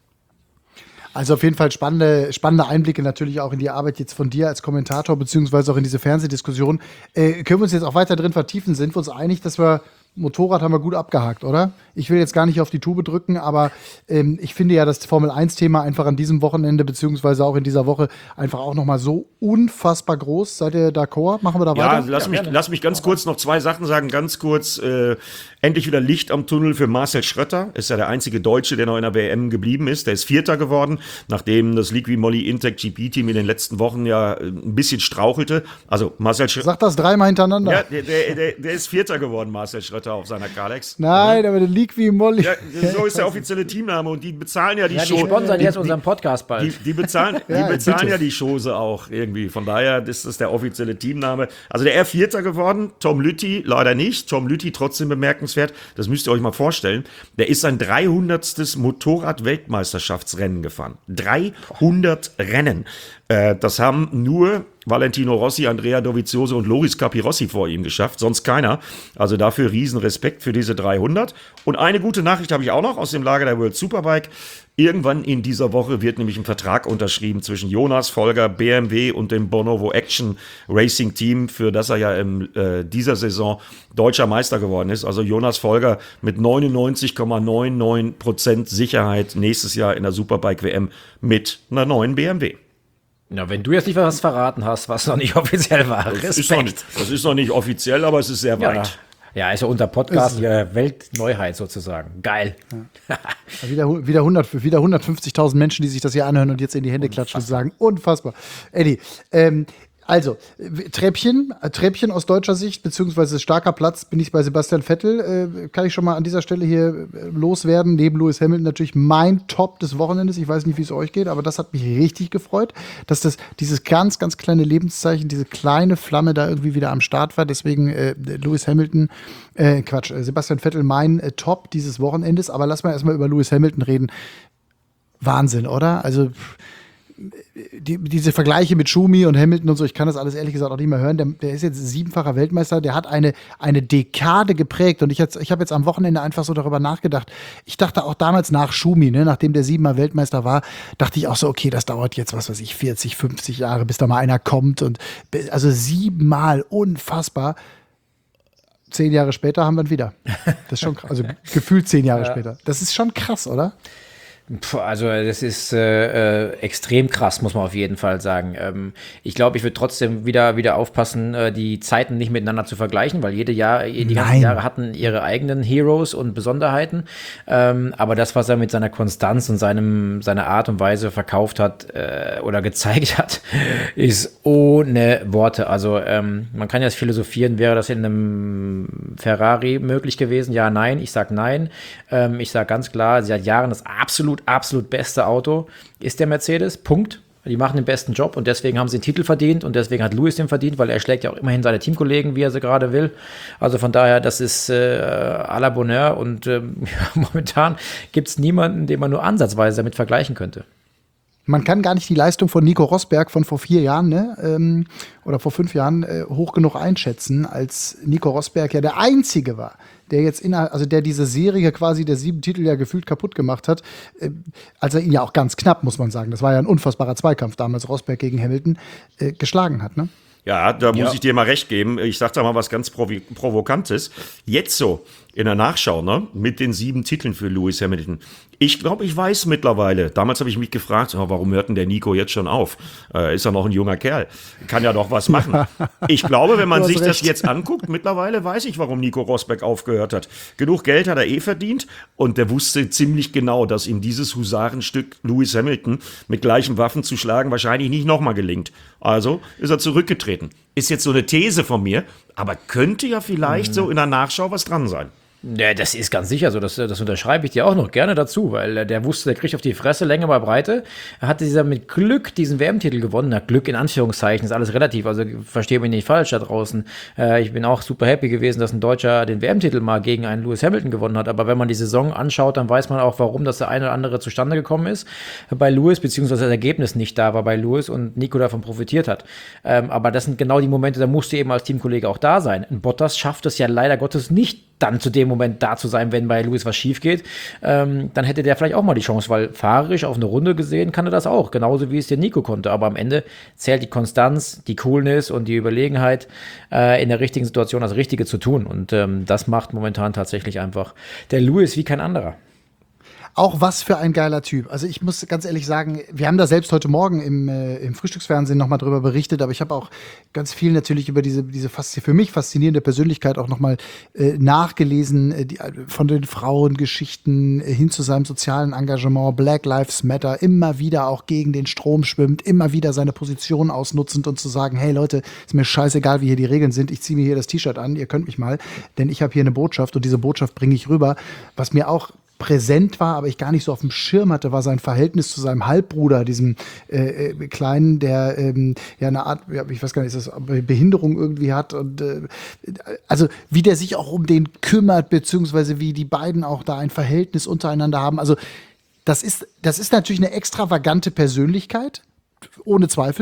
Also auf jeden Fall spannende, spannende Einblicke natürlich auch in die Arbeit jetzt von dir als Kommentator, beziehungsweise auch in diese Fernsehdiskussion. Äh, können wir uns jetzt auch weiter drin vertiefen? Sind wir uns einig, dass wir Motorrad haben wir gut abgehakt, oder? Ich will jetzt gar nicht auf die Tube drücken, aber ähm, ich finde ja das Formel eins Thema einfach an diesem Wochenende, beziehungsweise auch in dieser Woche einfach auch nochmal so unfassbar groß. Seid ihr d'accord? Machen wir da ja, weiter? Lass ja, mich, lass mich ganz kurz noch zwei Sachen sagen. Ganz kurz, äh, endlich wieder Licht am Tunnel für Marcel Schrötter. Ist ja der einzige Deutsche, der noch in der W M geblieben ist. Der ist Vierter geworden, nachdem das Liqui Moly Intec G P-Team in den letzten Wochen ja ein bisschen strauchelte. Also Marcel Schrötter. Sag das dreimal hintereinander. Ja, der, der, der, der ist Vierter geworden, Marcel Schrötter auf seiner Kalex. Nein, aber der Liqui Moly. Ja, so ist der offizielle Teamname und die bezahlen ja die ja, Show. Die sponsern die, jetzt die, unseren Podcast bald. Die, die bezahlen, ja, die bezahlen bitte. ja die Chose auch irgendwie. Von daher ist das der offizielle Teamname. Also der R Vierter geworden, Tom Lüthi leider nicht. Tom Lüthi trotzdem bemerkenswert. Das müsst ihr euch mal vorstellen. Der ist sein dreihundertstes Motorrad-Weltmeisterschaftsrennen gefahren. dreihundert Rennen. Äh, das haben nur Valentino Rossi, Andrea Dovizioso und Loris Capirossi vor ihm geschafft, sonst keiner. Also dafür riesen Respekt für diese dreihundert. Und eine gute Nachricht habe ich auch noch aus dem Lager der World Superbike. Irgendwann in dieser Woche wird nämlich ein Vertrag unterschrieben zwischen Jonas Folger, B M W und dem Bonovo Action Racing Team, für das er ja in äh, dieser Saison deutscher Meister geworden ist. Also Jonas Folger mit neunundneunzig Komma neunundneunzig Prozent Sicherheit nächstes Jahr in der Superbike W M mit einer neuen B M W. Na, wenn du jetzt nicht was verraten hast, was noch nicht offiziell war, Respekt. Das ist noch nicht, das ist noch nicht offiziell, aber es ist sehr weit. Ja. Ja, ist ja unter Podcast ja Weltneuheit sozusagen. Geil. Ja. wieder, wieder, hundert, wieder hundertfünfzigtausend Menschen, die sich das hier anhören und jetzt in die Hände klatschen und sagen, unfassbar. Eddie, ähm, also, Treppchen, Treppchen aus deutscher Sicht, beziehungsweise starker Platz, bin ich bei Sebastian Vettel, äh, kann ich schon mal an dieser Stelle hier äh, loswerden. Neben Lewis Hamilton natürlich mein Top des Wochenendes. Ich weiß nicht, wie es euch geht, aber das hat mich richtig gefreut, dass das dieses ganz, ganz kleine Lebenszeichen, diese kleine Flamme da irgendwie wieder am Start war. Deswegen äh, Lewis Hamilton, äh, Quatsch, äh, Sebastian Vettel mein äh, Top dieses Wochenendes. Aber lass mal erstmal über Lewis Hamilton reden. Wahnsinn, oder? Also Die, diese Vergleiche mit Schumi und Hamilton und so, ich kann das alles ehrlich gesagt auch nicht mehr hören. Der, der ist jetzt siebenfacher Weltmeister, der hat eine, eine Dekade geprägt und ich, ich habe jetzt am Wochenende einfach so darüber nachgedacht. Ich dachte auch damals nach Schumi, ne, nachdem der siebenmal Weltmeister war, dachte ich auch so, okay, das dauert jetzt, was weiß ich, vierzig, fünfzig Jahre, bis da mal einer kommt und also siebenmal, unfassbar. Zehn Jahre später haben wir ihn wieder. Das ist schon krass, also gefühlt zehn Jahre ja. später. Das ist schon krass, oder? Also das ist äh, äh, extrem krass, muss man auf jeden Fall sagen. Ähm, ich glaube, ich würde trotzdem wieder wieder aufpassen, äh, die Zeiten nicht miteinander zu vergleichen, weil jede Jahr, die Nein. ganzen Jahre hatten ihre eigenen Heroes und Besonderheiten. Ähm, aber das, was er mit seiner Konstanz und seinem seiner Art und Weise verkauft hat äh, oder gezeigt hat, ist ohne Worte. Also ähm, man kann jetzt philosophieren, wäre das in einem Ferrari möglich gewesen? Ja, nein. Ich sag nein. Ähm, ich sag ganz klar, seit Jahren das absolut absolut beste Auto ist der Mercedes, Punkt. Die machen den besten Job und deswegen haben sie den Titel verdient und deswegen hat Lewis den verdient, weil er schlägt ja auch immerhin seine Teamkollegen, wie er sie gerade will. Also von daher, das ist äh, à la Bonheur und äh, momentan gibt es niemanden, den man nur ansatzweise damit vergleichen könnte. Man kann gar nicht die Leistung von Nico Rosberg von vor vier Jahren ne, ähm, oder vor fünf Jahren äh, hoch genug einschätzen, als Nico Rosberg ja der Einzige war, der jetzt innerhalb, also der diese Serie quasi der sieben Titel ja gefühlt kaputt gemacht hat, äh, als er ihn ja auch ganz knapp, muss man sagen, das war ja ein unfassbarer Zweikampf damals, Rosberg gegen Hamilton, äh, geschlagen hat, ne? Ja, da muss ja. ich dir mal recht geben. Ich sag da mal was ganz Provi- Provokantes. Jetzt so, in der Nachschau, ne, mit den sieben Titeln für Lewis Hamilton. Ich glaube, ich weiß mittlerweile. Damals habe ich mich gefragt, oh, warum hört denn der Nico jetzt schon auf? Äh, ist ja noch ein junger Kerl. Kann ja doch was machen. Ich glaube, wenn man sich recht. das jetzt anguckt, mittlerweile weiß ich, warum Nico Rosberg aufgehört hat. Genug Geld hat er eh verdient und der wusste ziemlich genau, dass ihm dieses Husarenstück Lewis Hamilton mit gleichen Waffen zu schlagen wahrscheinlich nicht nochmal gelingt. Also ist er zurückgetreten. Ist jetzt so eine These von mir, aber könnte ja vielleicht mhm. so in der Nachschau was dran sein. Ja, das ist ganz sicher so, das, das unterschreibe ich dir auch noch gerne dazu, weil der wusste, der kriegt auf die Fresse, Länge mal Breite. Er hatte dieser mit Glück diesen W M-Titel gewonnen. Na, Glück in Anführungszeichen, ist alles relativ, also verstehe mich nicht falsch da draußen. Äh, ich bin auch super happy gewesen, dass ein Deutscher den W M-Titel mal gegen einen Lewis Hamilton gewonnen hat, aber wenn man die Saison anschaut, dann weiß man auch, warum das der eine oder andere zustande gekommen ist bei Lewis, beziehungsweise das Ergebnis nicht da war bei Lewis und Nico davon profitiert hat. Ähm, aber das sind genau die Momente, da musst du eben als Teamkollege auch da sein. Ein Bottas schafft es ja leider Gottes nicht, dann zu dem Moment da zu sein, wenn bei Lewis was schief geht, ähm, dann hätte der vielleicht auch mal die Chance, weil fahrerisch auf eine Runde gesehen kann er das auch, genauso wie es der Nico konnte, aber am Ende zählt die Konstanz, die Coolness und die Überlegenheit, äh, in der richtigen Situation das Richtige zu tun und ähm, das macht momentan tatsächlich einfach der Lewis wie kein anderer. Auch was für ein geiler Typ. Also ich muss ganz ehrlich sagen, wir haben da selbst heute Morgen im, äh, im Frühstücksfernsehen nochmal drüber berichtet, aber ich habe auch ganz viel natürlich über diese, diese fast für mich faszinierende Persönlichkeit auch nochmal äh, nachgelesen, äh, die, von den Frauengeschichten äh, hin zu seinem sozialen Engagement, Black Lives Matter, immer wieder auch gegen den Strom schwimmt, immer wieder seine Position ausnutzend und zu sagen, hey Leute, ist mir scheißegal, wie hier die Regeln sind, ich ziehe mir hier das T-Shirt an, ihr könnt mich mal, denn ich habe hier eine Botschaft und diese Botschaft bringe ich rüber, was mir auch präsent war, aber ich gar nicht so auf dem Schirm hatte, war sein Verhältnis zu seinem Halbbruder, diesem äh, äh, Kleinen, der ähm, ja eine Art, ja, ich weiß gar nicht, ist das Behinderung irgendwie hat und äh, also wie der sich auch um den kümmert, beziehungsweise wie die beiden auch da ein Verhältnis untereinander haben. Also das ist, das ist natürlich eine extravagante Persönlichkeit, ohne Zweifel,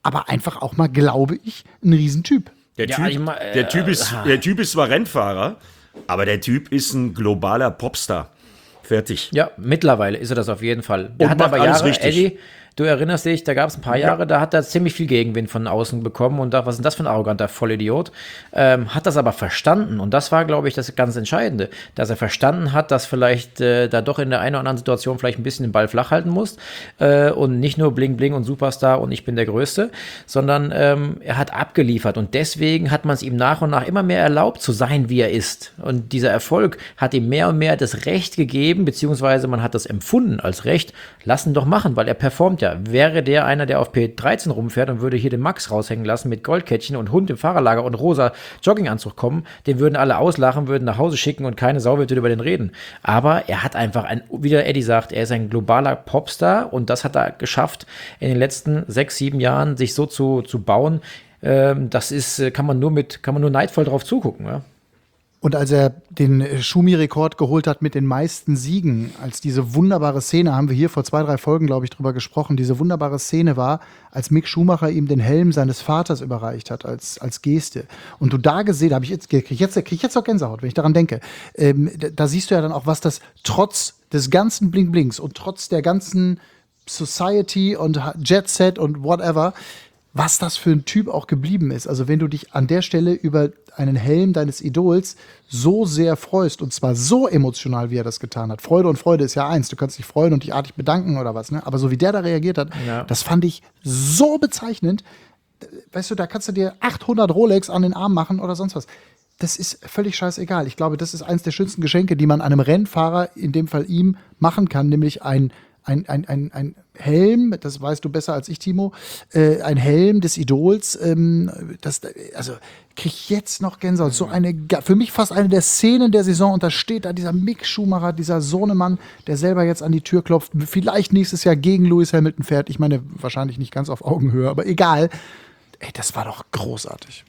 aber einfach auch mal, glaube ich, ein Riesentyp. Der, Ja, typ, ich mein, äh, der, typ ist, äh, der Typ ist zwar Rennfahrer, aber der Typ ist ein globaler Popstar. Fertig. Ja, mittlerweile ist er das auf jeden Fall. Der Und hat macht aber alles Jahre, richtig. Eddie, du erinnerst dich, da gab es ein paar Jahre, da hat er ziemlich viel Gegenwind von außen bekommen und da, was ist denn das für ein arroganter Vollidiot? Ähm, hat das aber verstanden und das war, glaube ich, das ganz Entscheidende, dass er verstanden hat, dass vielleicht äh, da doch in der einen oder anderen Situation vielleicht ein bisschen den Ball flach halten muss äh, und nicht nur Bling Bling und Superstar und ich bin der Größte, sondern ähm, er hat abgeliefert und deswegen hat man es ihm nach und nach immer mehr erlaubt zu sein, wie er ist und dieser Erfolg hat ihm mehr und mehr das Recht gegeben, beziehungsweise man hat das empfunden als Recht, lass ihn doch machen, weil er performt ja. Wäre der einer, der auf P dreizehn rumfährt und würde hier den Max raushängen lassen mit Goldkettchen und Hund im Fahrerlager und rosa Jogginganzug kommen, den würden alle auslachen, würden nach Hause schicken und keine Sau würde über den reden. Aber er hat einfach ein, wie der Eddie sagt, er ist ein globaler Popstar und das hat er geschafft, in den letzten sechs, sieben Jahren sich so zu, zu bauen. Ähm, das ist, kann man nur mit, kann man nur neidvoll drauf zugucken, ja. Und als er den Schumi-Rekord geholt hat mit den meisten Siegen, als diese wunderbare Szene, haben wir hier vor zwei, drei Folgen, glaube ich, drüber gesprochen, diese wunderbare Szene war, als Mick Schumacher ihm den Helm seines Vaters überreicht hat, als, als Geste. Und du da gesehen, habe ich jetzt, krieg ich jetzt, krieg ich jetzt auch Gänsehaut, wenn ich daran denke. Ähm, da, da siehst du ja dann auch, was das trotz des ganzen Bling-Blings und trotz der ganzen Society und Jet Set und whatever, was das für ein Typ auch geblieben ist. Also wenn du dich an der Stelle über einen Helm deines Idols so sehr freust und zwar so emotional, wie er das getan hat. Freude und Freude ist ja eins. Du kannst dich freuen und dich artig bedanken oder was, ne? Aber so wie der da reagiert hat, Ja. das fand ich so bezeichnend. Weißt du, da kannst du dir achthundert Rolex an den Arm machen oder sonst was. Das ist völlig scheißegal. Ich glaube, das ist eines der schönsten Geschenke, die man einem Rennfahrer, in dem Fall ihm, machen kann, nämlich ein Ein, ein, ein, ein Helm, das weißt du besser als ich, Timo, äh, ein Helm des Idols, ähm, das, also krieg ich jetzt noch Gänsehaut. So eine, für mich fast eine der Szenen der Saison und da steht da dieser Mick Schumacher, dieser Sohnemann, der selber jetzt an die Tür klopft, vielleicht nächstes Jahr gegen Lewis Hamilton fährt. Ich meine, wahrscheinlich nicht ganz auf Augenhöhe, aber egal. Ey, das war doch großartig.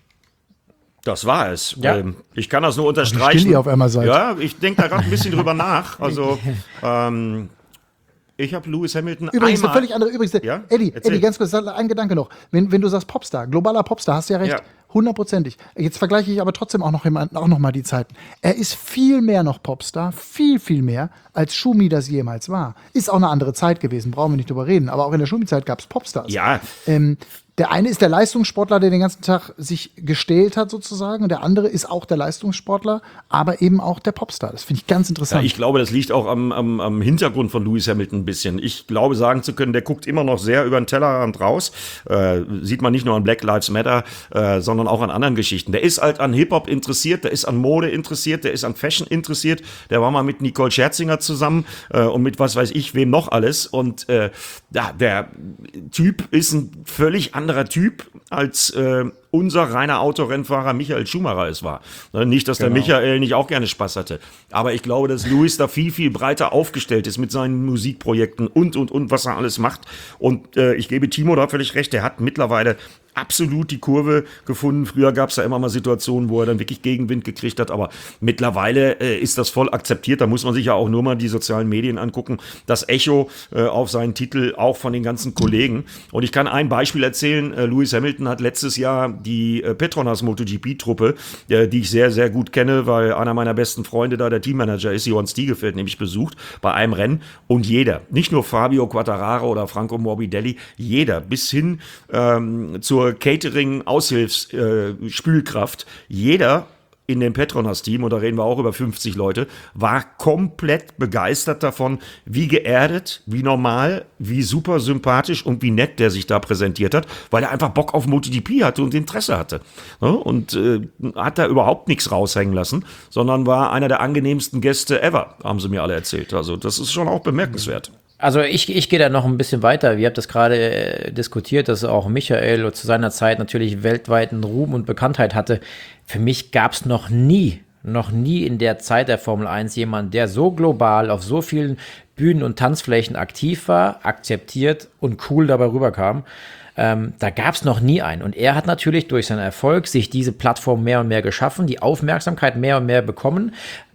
Das war es. Ja. Ähm, ich kann das nur Wie unterstreichen. still ihr auf einmal seid. Ja, ich denke da gerade ein bisschen drüber nach. Also, ähm, ich habe Lewis Hamilton Übrigens, einmal... eine völlig andere, übrigens, Ja? Eddie, Erzähl. Eddie, ganz kurz, ein Gedanke noch. Wenn, wenn du sagst Popstar, globaler Popstar, hast du ja recht, Ja. hundertprozentig. Jetzt vergleiche ich aber trotzdem auch noch, jemand, auch noch mal die Zeiten. Er ist viel mehr noch Popstar, viel, viel mehr, als Schumi das jemals war. Ist auch eine andere Zeit gewesen, brauchen wir nicht drüber reden. Aber auch in der Schumi-Zeit gab es Popstars. Ja. Ähm, der eine ist der Leistungssportler, der den ganzen Tag sich gestählt hat sozusagen. Und der andere ist auch der Leistungssportler, aber eben auch der Popstar. Das finde ich ganz Ja, interessant. ich glaube, das liegt auch am, am, am Hintergrund von Lewis Hamilton ein bisschen. Ich glaube, sagen zu können, der guckt immer noch sehr über den Tellerrand raus. Äh, sieht man nicht nur an Black Lives Matter, äh, sondern auch an anderen Geschichten. Der ist halt an Hip-Hop interessiert, der ist an Mode interessiert, der ist an Fashion interessiert. Der war mal mit Nicole Scherzinger zusammen äh, und mit was weiß ich, wem noch alles. Und äh, ja, der Typ ist ein völlig anderer Typ als äh, unser reiner Autorennfahrer Michael Schumacher es war. Ne, nicht, dass der Michael nicht auch gerne Spaß hatte. Aber ich glaube, dass Lewis da viel, viel breiter aufgestellt ist mit seinen Musikprojekten und, und, und, was er alles macht. Und äh, ich gebe Timo da völlig recht, der hat mittlerweile absolut die Kurve gefunden. Früher gab es da immer mal Situationen, wo er dann wirklich Gegenwind gekriegt hat, aber mittlerweile äh, ist das voll akzeptiert. Da muss man sich ja auch nur mal die sozialen Medien angucken. Das Echo äh, auf seinen Titel, auch von den ganzen Kollegen. Und ich kann ein Beispiel erzählen. Äh, Lewis Hamilton hat letztes Jahr die äh, Petronas MotoGP-Truppe, äh, die ich sehr, sehr gut kenne, weil einer meiner besten Freunde da der Teammanager ist, Johann Stiegefeld, nämlich besucht bei einem Rennen. Und jeder, nicht nur Fabio Quartararo oder Franco Morbidelli, jeder bis hin ähm, zur Catering-Aushilfs-Spülkraft, äh, jeder in dem Petronas-Team, und da reden wir auch über fünfzig Leute, war komplett begeistert davon, wie geerdet, wie normal, wie super sympathisch und wie nett der sich da präsentiert hat, weil er einfach Bock auf MotoGP hatte und Interesse hatte. Ne? Und äh, hat da überhaupt nichts raushängen lassen, sondern war einer der angenehmsten Gäste ever, haben sie mir alle erzählt. Also das ist schon auch bemerkenswert. Also ich, ich gehe da noch ein bisschen weiter. Wir habt das gerade äh, diskutiert, dass auch Michael zu seiner Zeit natürlich weltweiten Ruhm und Bekanntheit hatte. Für mich gab es noch nie, noch nie in der Zeit der Formel eins jemanden, der so global auf so vielen Bühnen und Tanzflächen aktiv war, akzeptiert und cool dabei rüberkam. Ähm, da gab es noch nie einen. Und er hat natürlich durch seinen Erfolg sich diese Plattform mehr und mehr geschaffen, die Aufmerksamkeit mehr und mehr bekommen,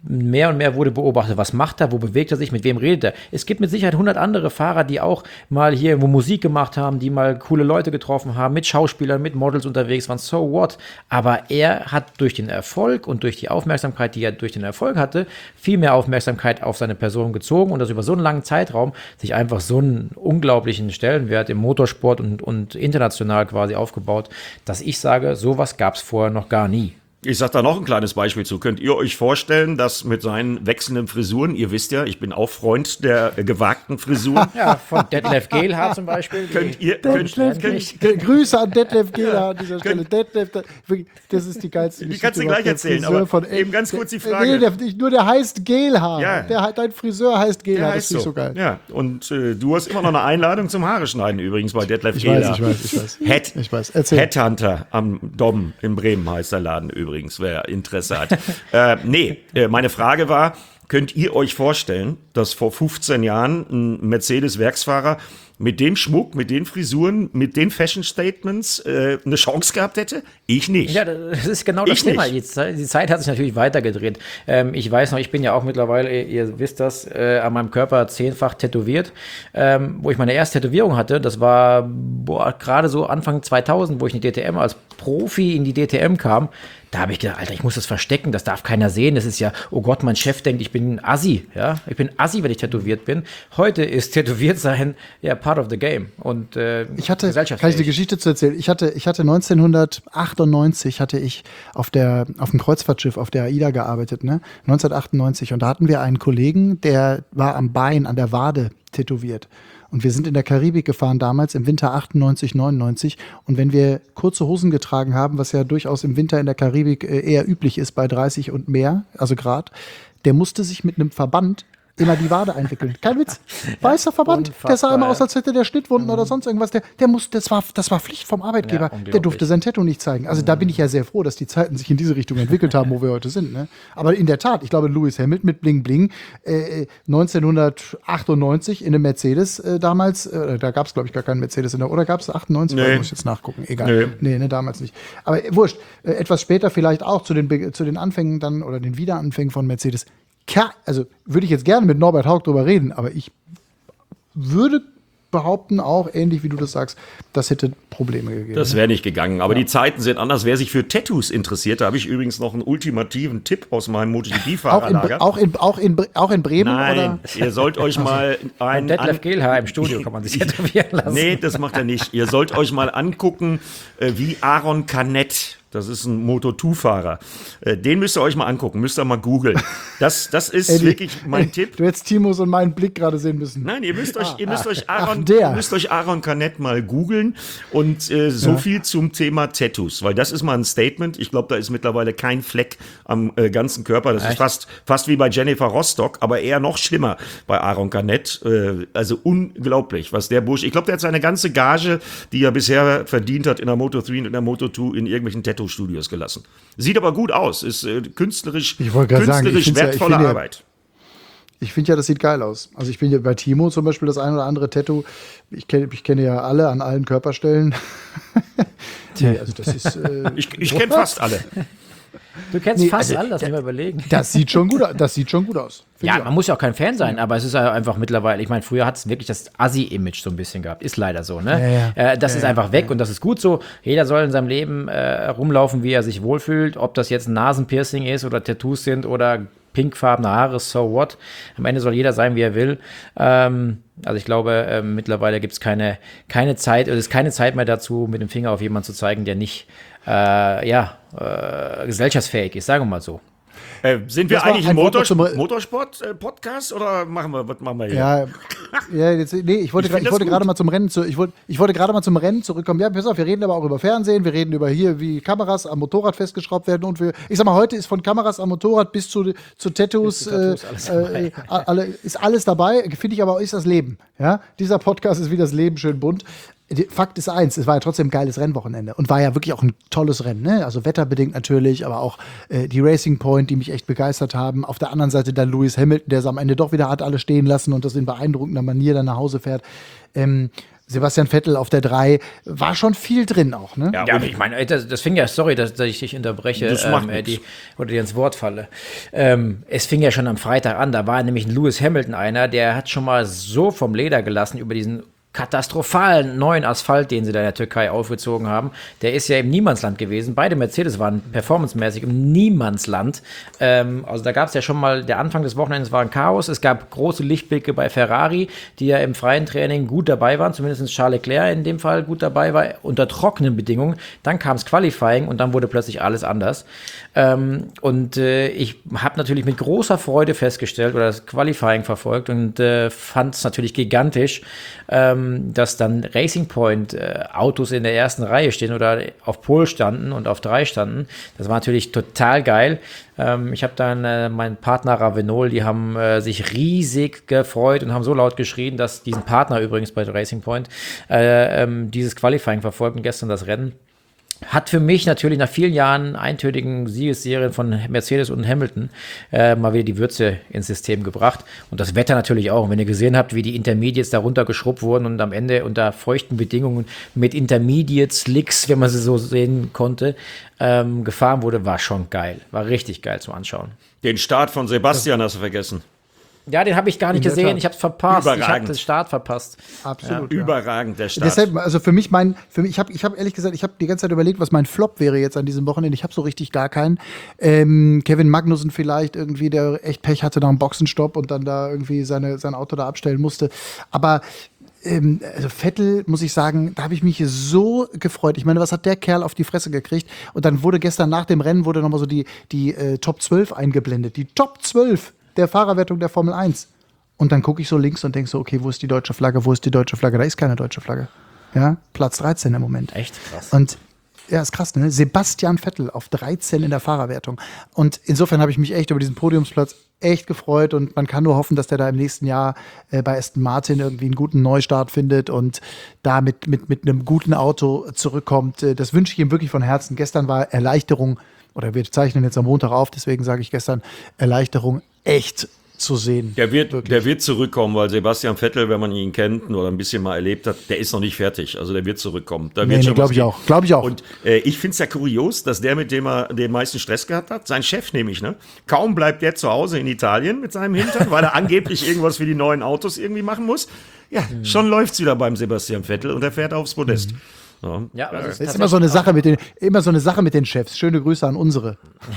mehr und mehr wurde beobachtet, was macht er, wo bewegt er sich, mit wem redet er. Es gibt mit Sicherheit hundert andere Fahrer, die auch mal hier wo Musik gemacht haben, die mal coole Leute getroffen haben, mit Schauspielern, mit Models unterwegs waren, so what. Aber er hat durch den Erfolg und durch die Aufmerksamkeit, die er durch den Erfolg hatte, viel mehr Aufmerksamkeit auf seine Person gezogen und das über so einen langen Zeitraum sich einfach so einen unglaublichen Stellenwert im Motorsport und, und international quasi aufgebaut, dass ich sage, sowas gab es vorher noch gar nie. Ich sag da noch ein kleines Beispiel zu. Könnt ihr euch vorstellen, dass mit seinen wechselnden Frisuren, ihr wisst ja, ich bin auch Freund der äh, gewagten Frisuren. Ja, von Detlef Gehlhardt zum Beispiel. Könnt ihr, könnt, Detlef, könnt, Ge- Grüße an Detlef Gehlhardt an dieser Stelle. Detlef, da- wirklich, das ist die geilste Die Geschichte. kannst du überhaupt, gleich der erzählen, Friseur aber von, eben ganz kurz die der- Frage. Nee, der, nicht nur der heißt Gehlhardt. Ja. Der, dein Friseur heißt der Gehlhardt, heißt das finde ich so. so geil. Ja, und äh, du hast immer noch eine Einladung zum Haare schneiden übrigens bei Detlef Ich weiß, Gehlhardt. ich weiß, ich weiß. Head, Ich weiß. Erzähl. Headhunter am Dom in Bremen heißt der Laden übrigens, wer Interesse hat. äh, nee, äh, meine Frage war, könnt ihr euch vorstellen, dass vor fünfzehn Jahren ein Mercedes-Werksfahrer mit dem Schmuck, mit den Frisuren, mit den Fashion-Statements äh, eine Chance gehabt hätte? Ich nicht. Ja, das ist genau das Ich Thema. nicht. Die Zeit, die Zeit hat sich natürlich weitergedreht. Ähm, ich weiß noch, ich bin ja auch mittlerweile, ihr wisst das, äh, an meinem Körper zehnfach tätowiert. Ähm, wo ich meine erste Tätowierung hatte, das war gerade so Anfang zweitausend, wo ich in die D T M als Profi in die D T M kam. Da habe ich gedacht, Alter, ich muss das verstecken, das darf keiner sehen. Das ist ja, oh Gott, mein Chef denkt, ich bin ein Assi. Ja? Ich bin Assi, wenn ich tätowiert bin. Heute ist tätowiert sein ja part of the game. Und, äh, Ich hatte, kann ich gesellschaftsfähig. die Geschichte zu erzählen? Ich hatte, ich hatte neunzehnhundertachtundneunzig hatte ich auf der, auf dem Kreuzfahrtschiff auf der AIDA gearbeitet, ne? neunzehnhundertachtundneunzig. Und da hatten wir einen Kollegen, der war am Bein, an der Wade tätowiert. Und wir sind in der Karibik gefahren damals im Winter achtundneunzig, neunundneunzig. Und wenn wir kurze Hosen getragen haben, was ja durchaus im Winter in der Karibik äh, eher üblich ist bei dreißig und mehr, also Grad, der musste sich mit einem Verband immer die Wade einwickeln. Kein Witz. Weißer Verband. Der sah immer aus, als hätte der Schnittwunden oder sonst irgendwas. Der, der muss, das war, das war Pflicht vom Arbeitgeber. Ja, der unglaublich. durfte sein Tattoo nicht zeigen. Also da bin ich ja sehr froh, dass die Zeiten sich in diese Richtung entwickelt haben, wo wir heute sind. Ne? Aber in der Tat, ich glaube, Lewis Hamilton mit Bling Bling äh, neunzehnhundertachtundneunzig in einem Mercedes äh, damals, äh, da gab es, glaube ich, gar keinen Mercedes in der, oder gab es achtundneunzig? Nee. Muss ich jetzt nachgucken. Egal. Nee. Nee, ne, damals nicht. Aber äh, wurscht. Äh, etwas später vielleicht auch zu den, Be- zu den Anfängen dann oder den Wiederanfängen von Mercedes. Ka- Also würde ich jetzt gerne mit Norbert Haug drüber reden, aber ich würde behaupten, auch ähnlich wie du das sagst, das hätte Probleme gegeben. Das wäre nicht gegangen, aber die Zeiten sind anders. Wer sich für Tattoos interessiert, da habe ich übrigens noch einen ultimativen Tipp aus meinem auch, in, MotoGP-Fahrerlager. auch, in, auch, in, auch in Bremen? Nein, Oder? ihr sollt euch mal ein... Detlef an- Gehlhardt im Studio kann man sich tätowieren lassen. Nee, das macht er nicht. Ihr sollt euch mal angucken, äh, wie Aaron Canet, das ist ein Moto zwei Fahrer, äh, den müsst ihr euch mal angucken, müsst ihr mal googeln. Das, das ist Eddie, wirklich mein Tipp. Du hättest Timos und meinen Blick gerade sehen müssen. Nein, ihr müsst euch, ihr müsst euch ach, Aaron, der. ihr müsst euch Aaron Canet mal googeln und äh, so viel zum Thema Tattoos, weil das ist mal ein Statement. Ich glaube, da ist mittlerweile kein Fleck am äh, ganzen Körper. Das ist fast, fast wie bei Jennifer Rostock, aber eher noch schlimmer bei Aaron Canet. Äh, also unglaublich, was der Bursch. Ich glaube, der hat seine ganze Gage, die er bisher verdient hat in der Moto drei und in der Moto zwei, in irgendwelchen Tattoo-Studios gelassen. Sieht aber gut aus, ist äh, künstlerisch, Ich wollte gerade sagen, ich künstlerisch find's ja- ich wertvolle finde ja- Arbeit. Ich finde ja, das sieht geil aus. Also ich bin ja bei Timo zum Beispiel das ein oder andere Tattoo. Ich kenne ich kenne ja alle an allen Körperstellen. nee, also das ist. Äh, Ich, ich kenne fast alle. Du kennst Nee, fast also, alle, lass mich mal überlegen. das sieht schon gut aus. Das sieht schon gut aus. Find Ja, ich auch. man muss ja auch kein Fan sein, aber es ist ja einfach mittlerweile, ich meine, früher hat es wirklich das Assi-Image so ein bisschen gehabt. Ist leider so, ne? Ja, ja. Äh, das Ja, ist ja. einfach weg und das ist gut so. Jeder soll in seinem Leben äh, rumlaufen, wie er sich wohlfühlt. Ob das jetzt ein Nasenpiercing ist oder Tattoos sind oder pinkfarbene Haare, so what. Am Ende soll jeder sein, wie er will. Ähm, also ich glaube, äh, mittlerweile gibt es keine, keine Zeit, es ist keine Zeit mehr dazu, mit dem Finger auf jemanden zu zeigen, der nicht äh, ja, äh, gesellschaftsfähig ist, sagen wir mal so. Äh, sind wir Das war eigentlich ein ein Wort noch Motorsport- zum- Motorsport-Podcast oder machen wir, was machen wir hier? Ja, ja jetzt, nee, ich wollte, Ich gra- find ich das wollte gut. gerade mal zum Rennen zu, ich wollte, ich wollte gerade mal zum Rennen zurückkommen. Ja, pass auf, wir reden aber auch über Fernsehen, wir reden über hier, wie Kameras am Motorrad festgeschraubt werden und wir, ich sag mal, heute ist von Kameras am Motorrad bis zu, zu Tattoos, Bis zu Tattoos, alles äh, äh, alle, ist alles dabei. Finde ich aber auch, ist das Leben. Ja, dieser Podcast ist wie das Leben schön bunt. Die- Fakt ist eins, es war ja trotzdem ein geiles Rennwochenende und war ja wirklich auch ein tolles Rennen, ne? Also wetterbedingt natürlich, aber auch äh, die Racing Point, die mich echt begeistert haben. Auf der anderen Seite dann Lewis Hamilton, der es am Ende doch wieder hat alle stehen lassen und das in beeindruckender Manier dann nach Hause fährt. Ähm, Sebastian Vettel auf der drei, war schon viel drin auch, ne? Ja, ja ich meine, das, das fing ja, sorry, dass, dass ich dich unterbreche, ähm, Eddie, oder dir ins Wort falle. Ähm, es fing ja schon am Freitag an, da war nämlich ein Lewis Hamilton einer, der hat schon mal so vom Leder gelassen über diesen katastrophalen neuen Asphalt, den sie da in der Türkei aufgezogen haben. Der ist ja im Niemandsland gewesen. Beide Mercedes waren performancemäßig im Niemandsland. Ähm, also da gab es ja schon mal, der Anfang des Wochenendes war ein Chaos. Es gab große Lichtblicke bei Ferrari, die ja im freien Training gut dabei waren, zumindest Charles Leclerc in dem Fall gut dabei war, unter trockenen Bedingungen. Dann kam es Qualifying und dann wurde plötzlich alles anders. Ähm, und äh, ich habe natürlich mit großer Freude festgestellt oder das Qualifying verfolgt und äh, fand es natürlich gigantisch, ähm, dass dann Racing Point äh, Autos in der ersten Reihe stehen oder auf Pole standen und auf drei standen. Das war natürlich total geil. Ähm, ich habe dann äh, meinen Partner Ravenol, die haben äh, sich riesig gefreut und haben so laut geschrien, dass diesen Partner übrigens bei Racing Point äh, ähm, dieses Qualifying verfolgt und gestern das Rennen. Hat für mich natürlich nach vielen Jahren eintönigen Siegesserien von Mercedes und Hamilton äh, mal wieder die Würze ins System gebracht. Und das Wetter natürlich auch. Und wenn ihr gesehen habt, wie die Intermediates da runtergeschrubbt wurden und am Ende unter feuchten Bedingungen mit Intermediate-Slicks, wenn man sie so sehen konnte, ähm, gefahren wurde, war schon geil. War richtig geil zum Anschauen. Den Start von Sebastian hast du vergessen. Ja, den habe ich gar nicht In der gesehen. Tat. Ich habe es verpasst. Überragend. Ich habe den Start verpasst. Absolut. Ja. Ja. Überragend, der Start. Deshalb, also für mich mein, für mich, ich habe ich hab ehrlich gesagt, ich habe die ganze Zeit überlegt, was mein Flop wäre jetzt an diesem Wochenende. Ich habe so richtig gar keinen. Ähm, Kevin Magnussen vielleicht irgendwie, der echt Pech hatte nach einem Boxenstopp und dann da irgendwie seine, sein Auto da abstellen musste. Aber ähm, also Vettel, muss ich sagen, da habe ich mich so gefreut. Ich meine, was hat der Kerl auf die Fresse gekriegt? Und dann wurde gestern nach dem Rennen wurde nochmal so die, die äh, Top zwölf eingeblendet. Die Top zwölf der Fahrerwertung der Formel eins. Und dann gucke ich so links und denke so, okay, wo ist die deutsche Flagge, wo ist die deutsche Flagge? Da ist keine deutsche Flagge. Ja, Platz dreizehn im Moment. Echt krass. Und ja, ist krass, ne? Sebastian Vettel auf dreizehn in der Fahrerwertung. Und insofern habe ich mich echt über diesen Podiumsplatz echt gefreut und man kann nur hoffen, dass der da im nächsten Jahr äh, bei Aston Martin irgendwie einen guten Neustart findet und da mit, mit, mit einem guten Auto zurückkommt. Äh, das wünsche ich ihm wirklich von Herzen. Gestern war Erleichterung, oder wir zeichnen jetzt am Montag auf, deswegen sage ich gestern Erleichterung echt zu sehen. Der wird, der wird zurückkommen, weil Sebastian Vettel, wenn man ihn kennt oder ein bisschen mal erlebt hat, der ist noch nicht fertig. Also der wird zurückkommen. Da Nee, nee, glaube ich auch. Glaube ich auch. Und äh, ich finde es ja kurios, dass der, mit dem er den meisten Stress gehabt hat, sein Chef nämlich, ne? Kaum bleibt der zu Hause in Italien mit seinem Hintern, weil er angeblich irgendwas für die neuen Autos irgendwie machen muss. Ja, mhm. schon läuft's wieder beim Sebastian Vettel und er fährt aufs Podest. Mhm. Ja, ja, das ist, ist immer so eine Sache mit den, immer so eine Sache mit den Chefs. Schöne Grüße an unsere.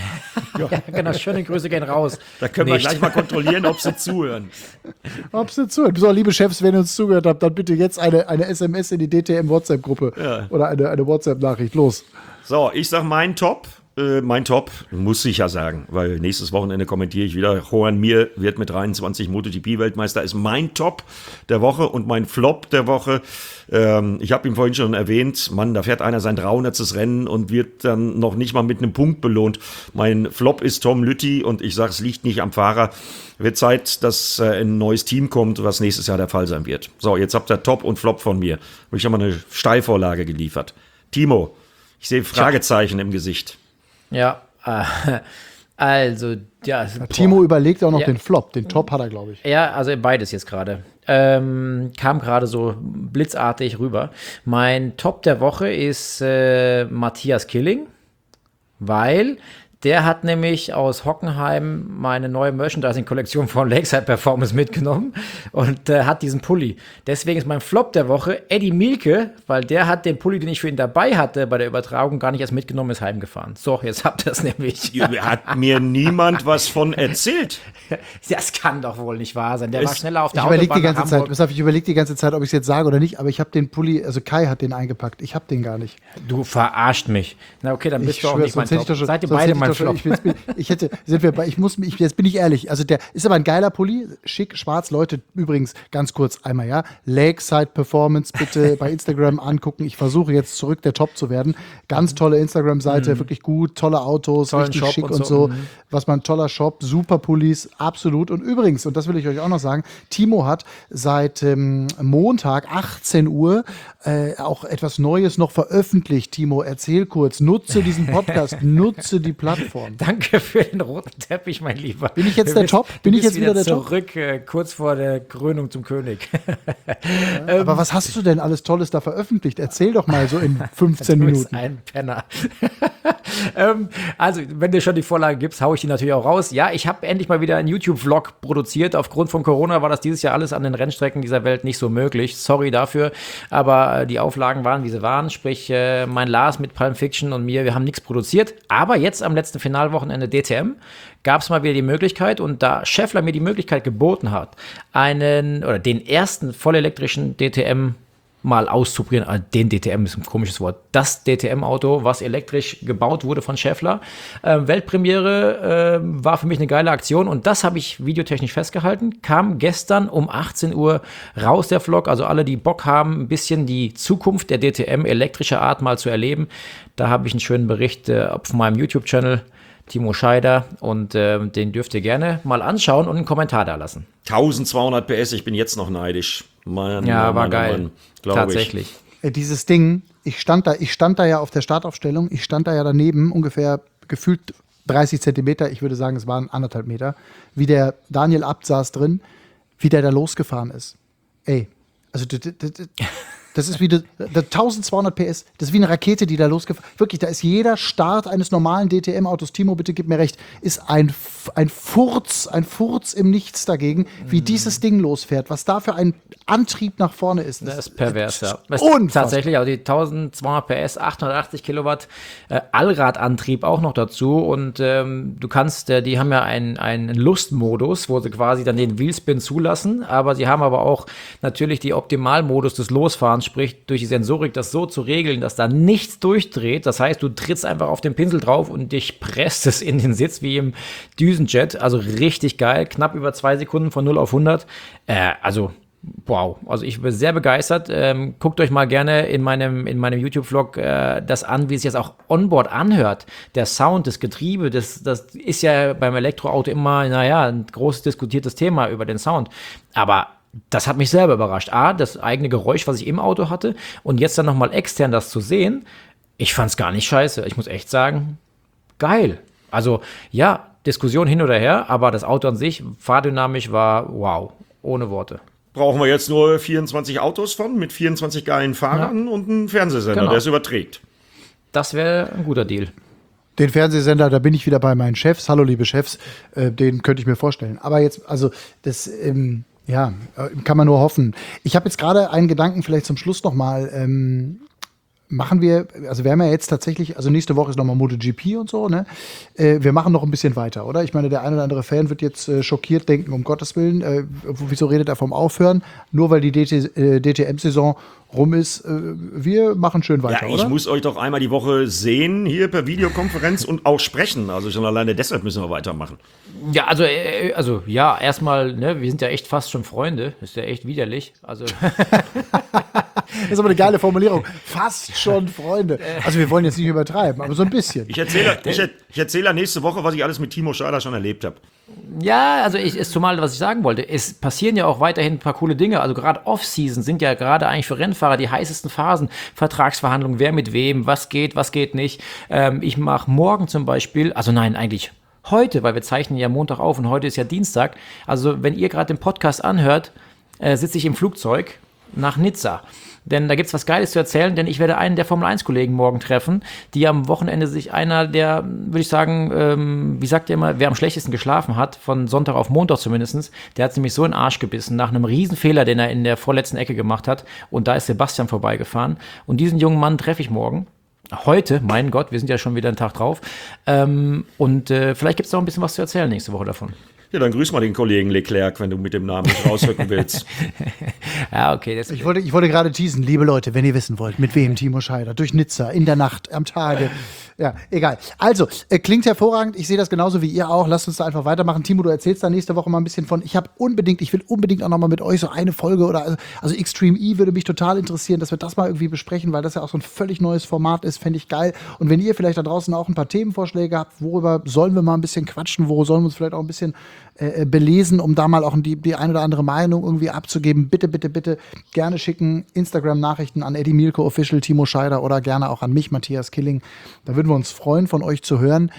Ja, genau, schöne Grüße gehen raus. Da können Nicht. wir gleich mal kontrollieren, ob sie zuhören. Ob sie zuhören. So, liebe Chefs, wenn ihr uns zugehört habt, dann bitte jetzt eine, eine S M S in die D T M-WhatsApp-Gruppe. Ja. Oder eine, eine WhatsApp-Nachricht. Los. So, ich sag mein Top. Äh, mein Top, muss ich ja sagen, weil nächstes Wochenende kommentiere ich wieder. Joan Mir wird mit dreiundzwanzig MotoGP-Weltmeister, ist mein Top der Woche und mein Flop der Woche. Ähm, ich habe ihn vorhin schon erwähnt, Mann, da fährt einer sein dreihundertstes Rennen und wird dann noch nicht mal mit einem Punkt belohnt. Mein Flop ist Tom Lüthi und ich sage, es liegt nicht am Fahrer. Wird Zeit, dass äh, ein neues Team kommt, was nächstes Jahr der Fall sein wird. So, jetzt habt ihr Top und Flop von mir. Und ich habe mal eine Steilvorlage geliefert. Timo, ich sehe Fragezeichen im Gesicht. Ja, äh, also, ja. ja Timo überlegt auch noch ja. den Flop. Den Top hat er, glaube ich. Ja, also beides jetzt gerade. Ähm, kam gerade so blitzartig rüber. Mein Top der Woche ist äh, Matthias Killing, weil der hat nämlich aus Hockenheim meine neue Merchandising-Kollektion von Lakeside Performance mitgenommen und äh, hat diesen Pulli. Deswegen ist mein Flop der Woche Eddie Mielke, weil der hat den Pulli, den ich für ihn dabei hatte bei der Übertragung, gar nicht erst mitgenommen, ist heimgefahren. So, jetzt habt ihr es nämlich. Hat mir niemand was von erzählt. Das kann doch wohl nicht wahr sein. Der es, war schneller auf der ich Autobahn die ganze nach Zeit, pass auf, Ich überlege die ganze Zeit, ob ich es jetzt sage oder nicht, aber ich habe den Pulli, also Kai hat den eingepackt. Ich habe den gar nicht. Du verarscht mich. Na okay, dann bist ich du auch schwör, nicht mein Top. Schon, Seid ihr beide mein Schon, ich, jetzt bin, ich hätte, sind wir bei, ich muss, ich, jetzt bin ich ehrlich, also der ist aber ein geiler Pulli, schick, schwarz, Leute, übrigens, ganz kurz einmal, ja, Lakeside Performance bitte bei Instagram angucken, ich versuche jetzt zurück der Top zu werden, ganz tolle Instagram-Seite, mhm. wirklich gut, tolle Autos, Tollen richtig Shop schick und, und so, mhm. was man, toller Shop, super Pullis, absolut und übrigens, und das will ich euch auch noch sagen, Timo hat seit ähm, Montag, achtzehn Uhr, äh, auch etwas Neues noch veröffentlicht, Timo, erzähl kurz, nutze diesen Podcast, nutze die Plattform. Plattform. Danke für den roten Teppich, mein Lieber. Bin ich jetzt der Top? Bin ich jetzt wieder der Top? Zurück, äh, kurz vor der Krönung zum König. Ja, aber was hast du denn alles Tolles da veröffentlicht? Erzähl doch mal so in fünfzehn du Minuten. bist ein Penner. ähm, also, wenn du schon die Vorlage gibst, haue ich die natürlich auch raus. Ja, ich habe endlich mal wieder einen YouTube-Vlog produziert. Aufgrund von Corona war das dieses Jahr alles an den Rennstrecken dieser Welt nicht so möglich. Sorry dafür, aber äh, die Auflagen waren, wie sie waren. Sprich, äh, mein Lars mit Pulp Fiction und mir, wir haben nichts produziert. Aber jetzt am letzten Finalwochenende D T M gab es mal wieder die Möglichkeit, und da Schaeffler mir die Möglichkeit geboten hat, einen oder den ersten vollelektrischen D T M mal auszuprobieren. Also den D T M ist ein komisches Wort. Das D T M-Auto, was elektrisch gebaut wurde von Schaeffler. Ähm, Weltpremiere äh, war für mich eine geile Aktion, und das habe ich videotechnisch festgehalten. Kam gestern um achtzehn Uhr raus, der Vlog. Also alle, die Bock haben, ein bisschen die Zukunft der D T M elektrischer Art mal zu erleben. Da habe ich einen schönen Bericht äh, auf meinem YouTube-Channel. Timo Scheider, und äh, den dürft ihr gerne mal anschauen und einen Kommentar da lassen. zwölfhundert P S, ich bin jetzt noch neidisch. Mann, ja, Mann, war Mann, geil. Mann, Tatsächlich. Ich. Äh, Dieses Ding, ich stand da, ich stand da ja auf der Startaufstellung, ich stand da ja daneben, ungefähr gefühlt dreißig Zentimeter, ich würde sagen, es waren anderthalb Meter, wie der Daniel Abt saß drin, wie der da losgefahren ist. Ey, also das, das, das ist wie das, das zwölfhundert P S, das ist wie eine Rakete, die da losgefahren ist. Wirklich, da ist jeder Start eines normalen D T M-Autos, Timo, bitte gib mir recht, ist ein, ein Furz, ein Furz im Nichts dagegen, wie mm. dieses Ding losfährt, was da für ein Antrieb nach vorne ist. Das, das ist pervers, ja. Das ist tatsächlich, also die zwölfhundert P S, achthundertachtzig Kilowatt, äh, Allradantrieb auch noch dazu, und ähm, du kannst, äh, die haben ja einen, einen Lustmodus, wo sie quasi dann den Wheelspin zulassen, aber sie haben aber auch natürlich die Optimalmodus des Losfahrens, sprich durch die Sensorik das so zu regeln, dass da nichts durchdreht. Das heißt, du trittst einfach auf den Pinsel drauf und dich presst es in den Sitz wie im Düsenjet. Also richtig geil, knapp über zwei Sekunden von null auf hundert. Äh, also wow, also ich bin sehr begeistert. Ähm, guckt euch mal gerne in meinem, in meinem YouTube-Vlog äh, das an, wie es jetzt auch onboard anhört. Der Sound, das Getriebe, das, das ist ja beim Elektroauto immer, naja, ein groß diskutiertes Thema über den Sound. Aber das hat mich selber überrascht. A, das eigene Geräusch, was ich im Auto hatte, und jetzt dann nochmal extern das zu sehen, ich fand's gar nicht scheiße. Ich muss echt sagen, geil. Also ja, Diskussion hin oder her, aber das Auto an sich, fahrdynamisch, war wow, ohne Worte. Brauchen wir jetzt nur vierundzwanzig Autos von, mit vierundzwanzig geilen Fahrern, ja, und einen Fernsehsender, genau, der es überträgt. Das wäre ein guter Deal. Den Fernsehsender, da bin ich wieder bei meinen Chefs. Hallo, liebe Chefs, äh, den könnte ich mir vorstellen. Aber jetzt, also das, ähm, ja, kann man nur hoffen. Ich habe jetzt gerade einen Gedanken, vielleicht zum Schluss noch mal. Ähm, machen wir, also wir haben ja jetzt tatsächlich, also nächste Woche ist nochmal MotoGP und so, ne? Äh, wir machen noch ein bisschen weiter, oder? Ich meine, der ein oder andere Fan wird jetzt äh, schockiert denken, um Gottes Willen, äh, wieso redet er vom Aufhören? Nur weil die D T, äh, D T M-Saison rum ist, äh, wir machen schön weiter, ja, ich oder? muss euch doch einmal die Woche sehen, hier per Videokonferenz und auch sprechen. Also schon alleine deshalb müssen wir weitermachen. Ja, also, äh, also ja, erstmal, ne, wir sind ja echt fast schon Freunde. Ist ja echt widerlich. Also das ist aber eine geile Formulierung. Fast schon Freunde. Also wir wollen jetzt nicht übertreiben, aber so ein bisschen. Ich erzähle ich, ich erzähle nächste Woche, was ich alles mit Timo Scheider schon erlebt habe. Ja, also ich, ist zumal, was ich sagen wollte, es passieren ja auch weiterhin ein paar coole Dinge. Also gerade Off-Season sind ja gerade eigentlich für Rennfahrer die heißesten Phasen. Vertragsverhandlungen, wer mit wem, was geht, was geht nicht. Ähm, ich mache morgen zum Beispiel, also nein, eigentlich heute, weil wir zeichnen ja Montag auf und heute ist ja Dienstag. Also wenn ihr gerade den Podcast anhört, äh, sitze ich im Flugzeug nach Nizza. Denn da gibt's was Geiles zu erzählen, denn ich werde einen der Formel eins Kollegen morgen treffen, die am Wochenende sich einer der, würde ich sagen, ähm, wie sagt ihr immer, wer am schlechtesten geschlafen hat, von Sonntag auf Montag zumindest, der hat nämlich so in den Arsch gebissen, nach einem Riesenfehler, den er in der vorletzten Ecke gemacht hat, und da ist Sebastian vorbeigefahren, und diesen jungen Mann treffe ich morgen. Heute, mein Gott, wir sind ja schon wieder einen Tag drauf, ähm, und äh, vielleicht gibt's noch ein bisschen was zu erzählen nächste Woche davon. Ja, dann grüß mal den Kollegen Leclerc, wenn du mit dem Namen nicht rausrücken willst. Ja, okay. Das ich, wollte, ich wollte gerade teasen, liebe Leute, wenn ihr wissen wollt, mit wem Timo Scheider, durch Nizza, in der Nacht, am Tage. Ja, egal. Also, äh, klingt hervorragend. Ich sehe das genauso wie ihr auch. Lasst uns da einfach weitermachen. Timo, du erzählst da nächste Woche mal ein bisschen von. Ich habe unbedingt, ich will unbedingt auch noch mal mit euch so eine Folge oder, also, also Extreme E würde mich total interessieren, dass wir das mal irgendwie besprechen, weil das ja auch so ein völlig neues Format ist, fände ich geil. Und wenn ihr vielleicht da draußen auch ein paar Themenvorschläge habt, worüber sollen wir mal ein bisschen quatschen, wo sollen wir uns vielleicht auch ein bisschen äh, belesen, um da mal auch die, die eine oder andere Meinung irgendwie abzugeben, bitte, bitte, bitte gerne schicken. Instagram-Nachrichten an Eddie Mielke Official, Timo Scheider, oder gerne auch an mich, Matthias Killing. Da würden wir uns freuen, von euch zu hören.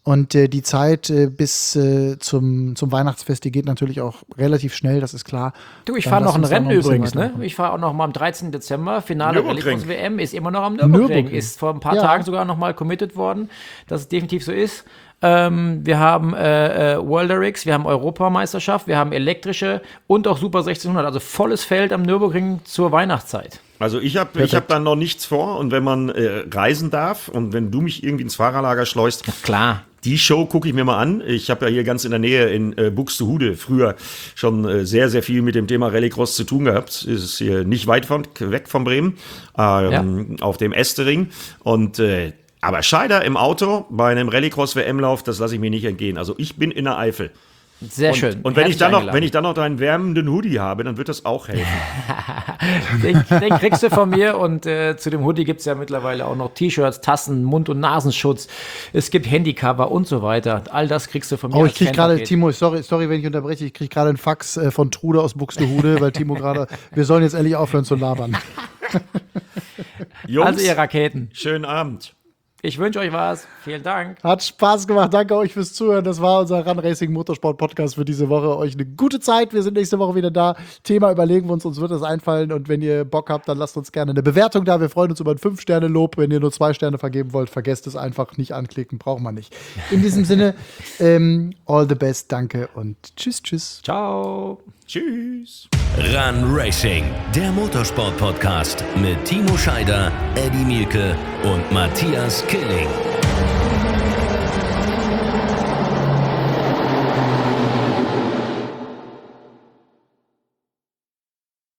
Und äh, die Zeit äh, bis äh, zum, zum Weihnachtsfest, die geht natürlich auch relativ schnell, das ist klar. Du, ich Dann fahre lass noch ein uns da Rennen noch ein bisschen übrigens, ne? weitermachen. Ich fahre auch noch mal am dreizehnten Dezember, Finale Nürburgring. Rallye-Cross-W M, ist immer noch am Nürburgring. Nürburgring. Ist vor ein paar Ja. Tagen sogar noch mal committed worden, dass es definitiv so ist. Ähm, wir haben äh, äh, World R X, wir haben Europameisterschaft, wir haben elektrische und auch Super sechzehnhundert, also volles Feld am Nürburgring zur Weihnachtszeit. Also ich habe ich hab dann noch nichts vor und wenn man äh, reisen darf und wenn du mich irgendwie ins Fahrerlager schleust, Klar. die Show gucke ich mir mal an. Ich habe ja hier ganz in der Nähe in äh, Buxtehude früher schon äh, sehr, sehr viel mit dem Thema Rallycross zu tun gehabt. Ist hier nicht weit von, weg von Bremen, ähm, auf dem Estering. Und äh, aber Scheider im Auto bei einem Rallycross-W M-Lauf, das lasse ich mir nicht entgehen. Also ich bin in der Eifel. Sehr und, schön. Und wenn ich, dann noch, Herzlich wenn ich dann noch einen wärmenden Hoodie habe, dann wird das auch helfen. Den, den kriegst du von mir und äh, zu dem Hoodie gibt es ja mittlerweile auch noch T-Shirts, Tassen, Mund- und Nasenschutz. Es gibt Handycover und so weiter. All das kriegst du von mir. Oh, ich als krieg gerade, Fanpaket. Timo, sorry, sorry, wenn ich unterbreche, ich krieg gerade einen Fax äh, von Trude aus Buxtehude, weil Timo gerade, wir sollen jetzt endlich aufhören zu labern. Jungs, Also ihr Raketen. schönen Abend. Ich wünsche euch was. Vielen Dank. Hat Spaß gemacht. Danke euch fürs Zuhören. Das war unser Run Racing Motorsport Podcast für diese Woche. Euch eine gute Zeit. Wir sind nächste Woche wieder da. Thema überlegen wir uns. Uns wird das einfallen. Und wenn ihr Bock habt, dann lasst uns gerne eine Bewertung da. Wir freuen uns über ein fünf Sterne Lob. Wenn ihr nur zwei Sterne vergeben wollt, vergesst es einfach. Nicht anklicken. Braucht man nicht. In diesem Sinne, ähm, all the best. Danke und tschüss, tschüss. Ciao. Tschüss. Run Racing, der Motorsport-Podcast mit Timo Scheider, Eddie Mielke und Matthias Killing.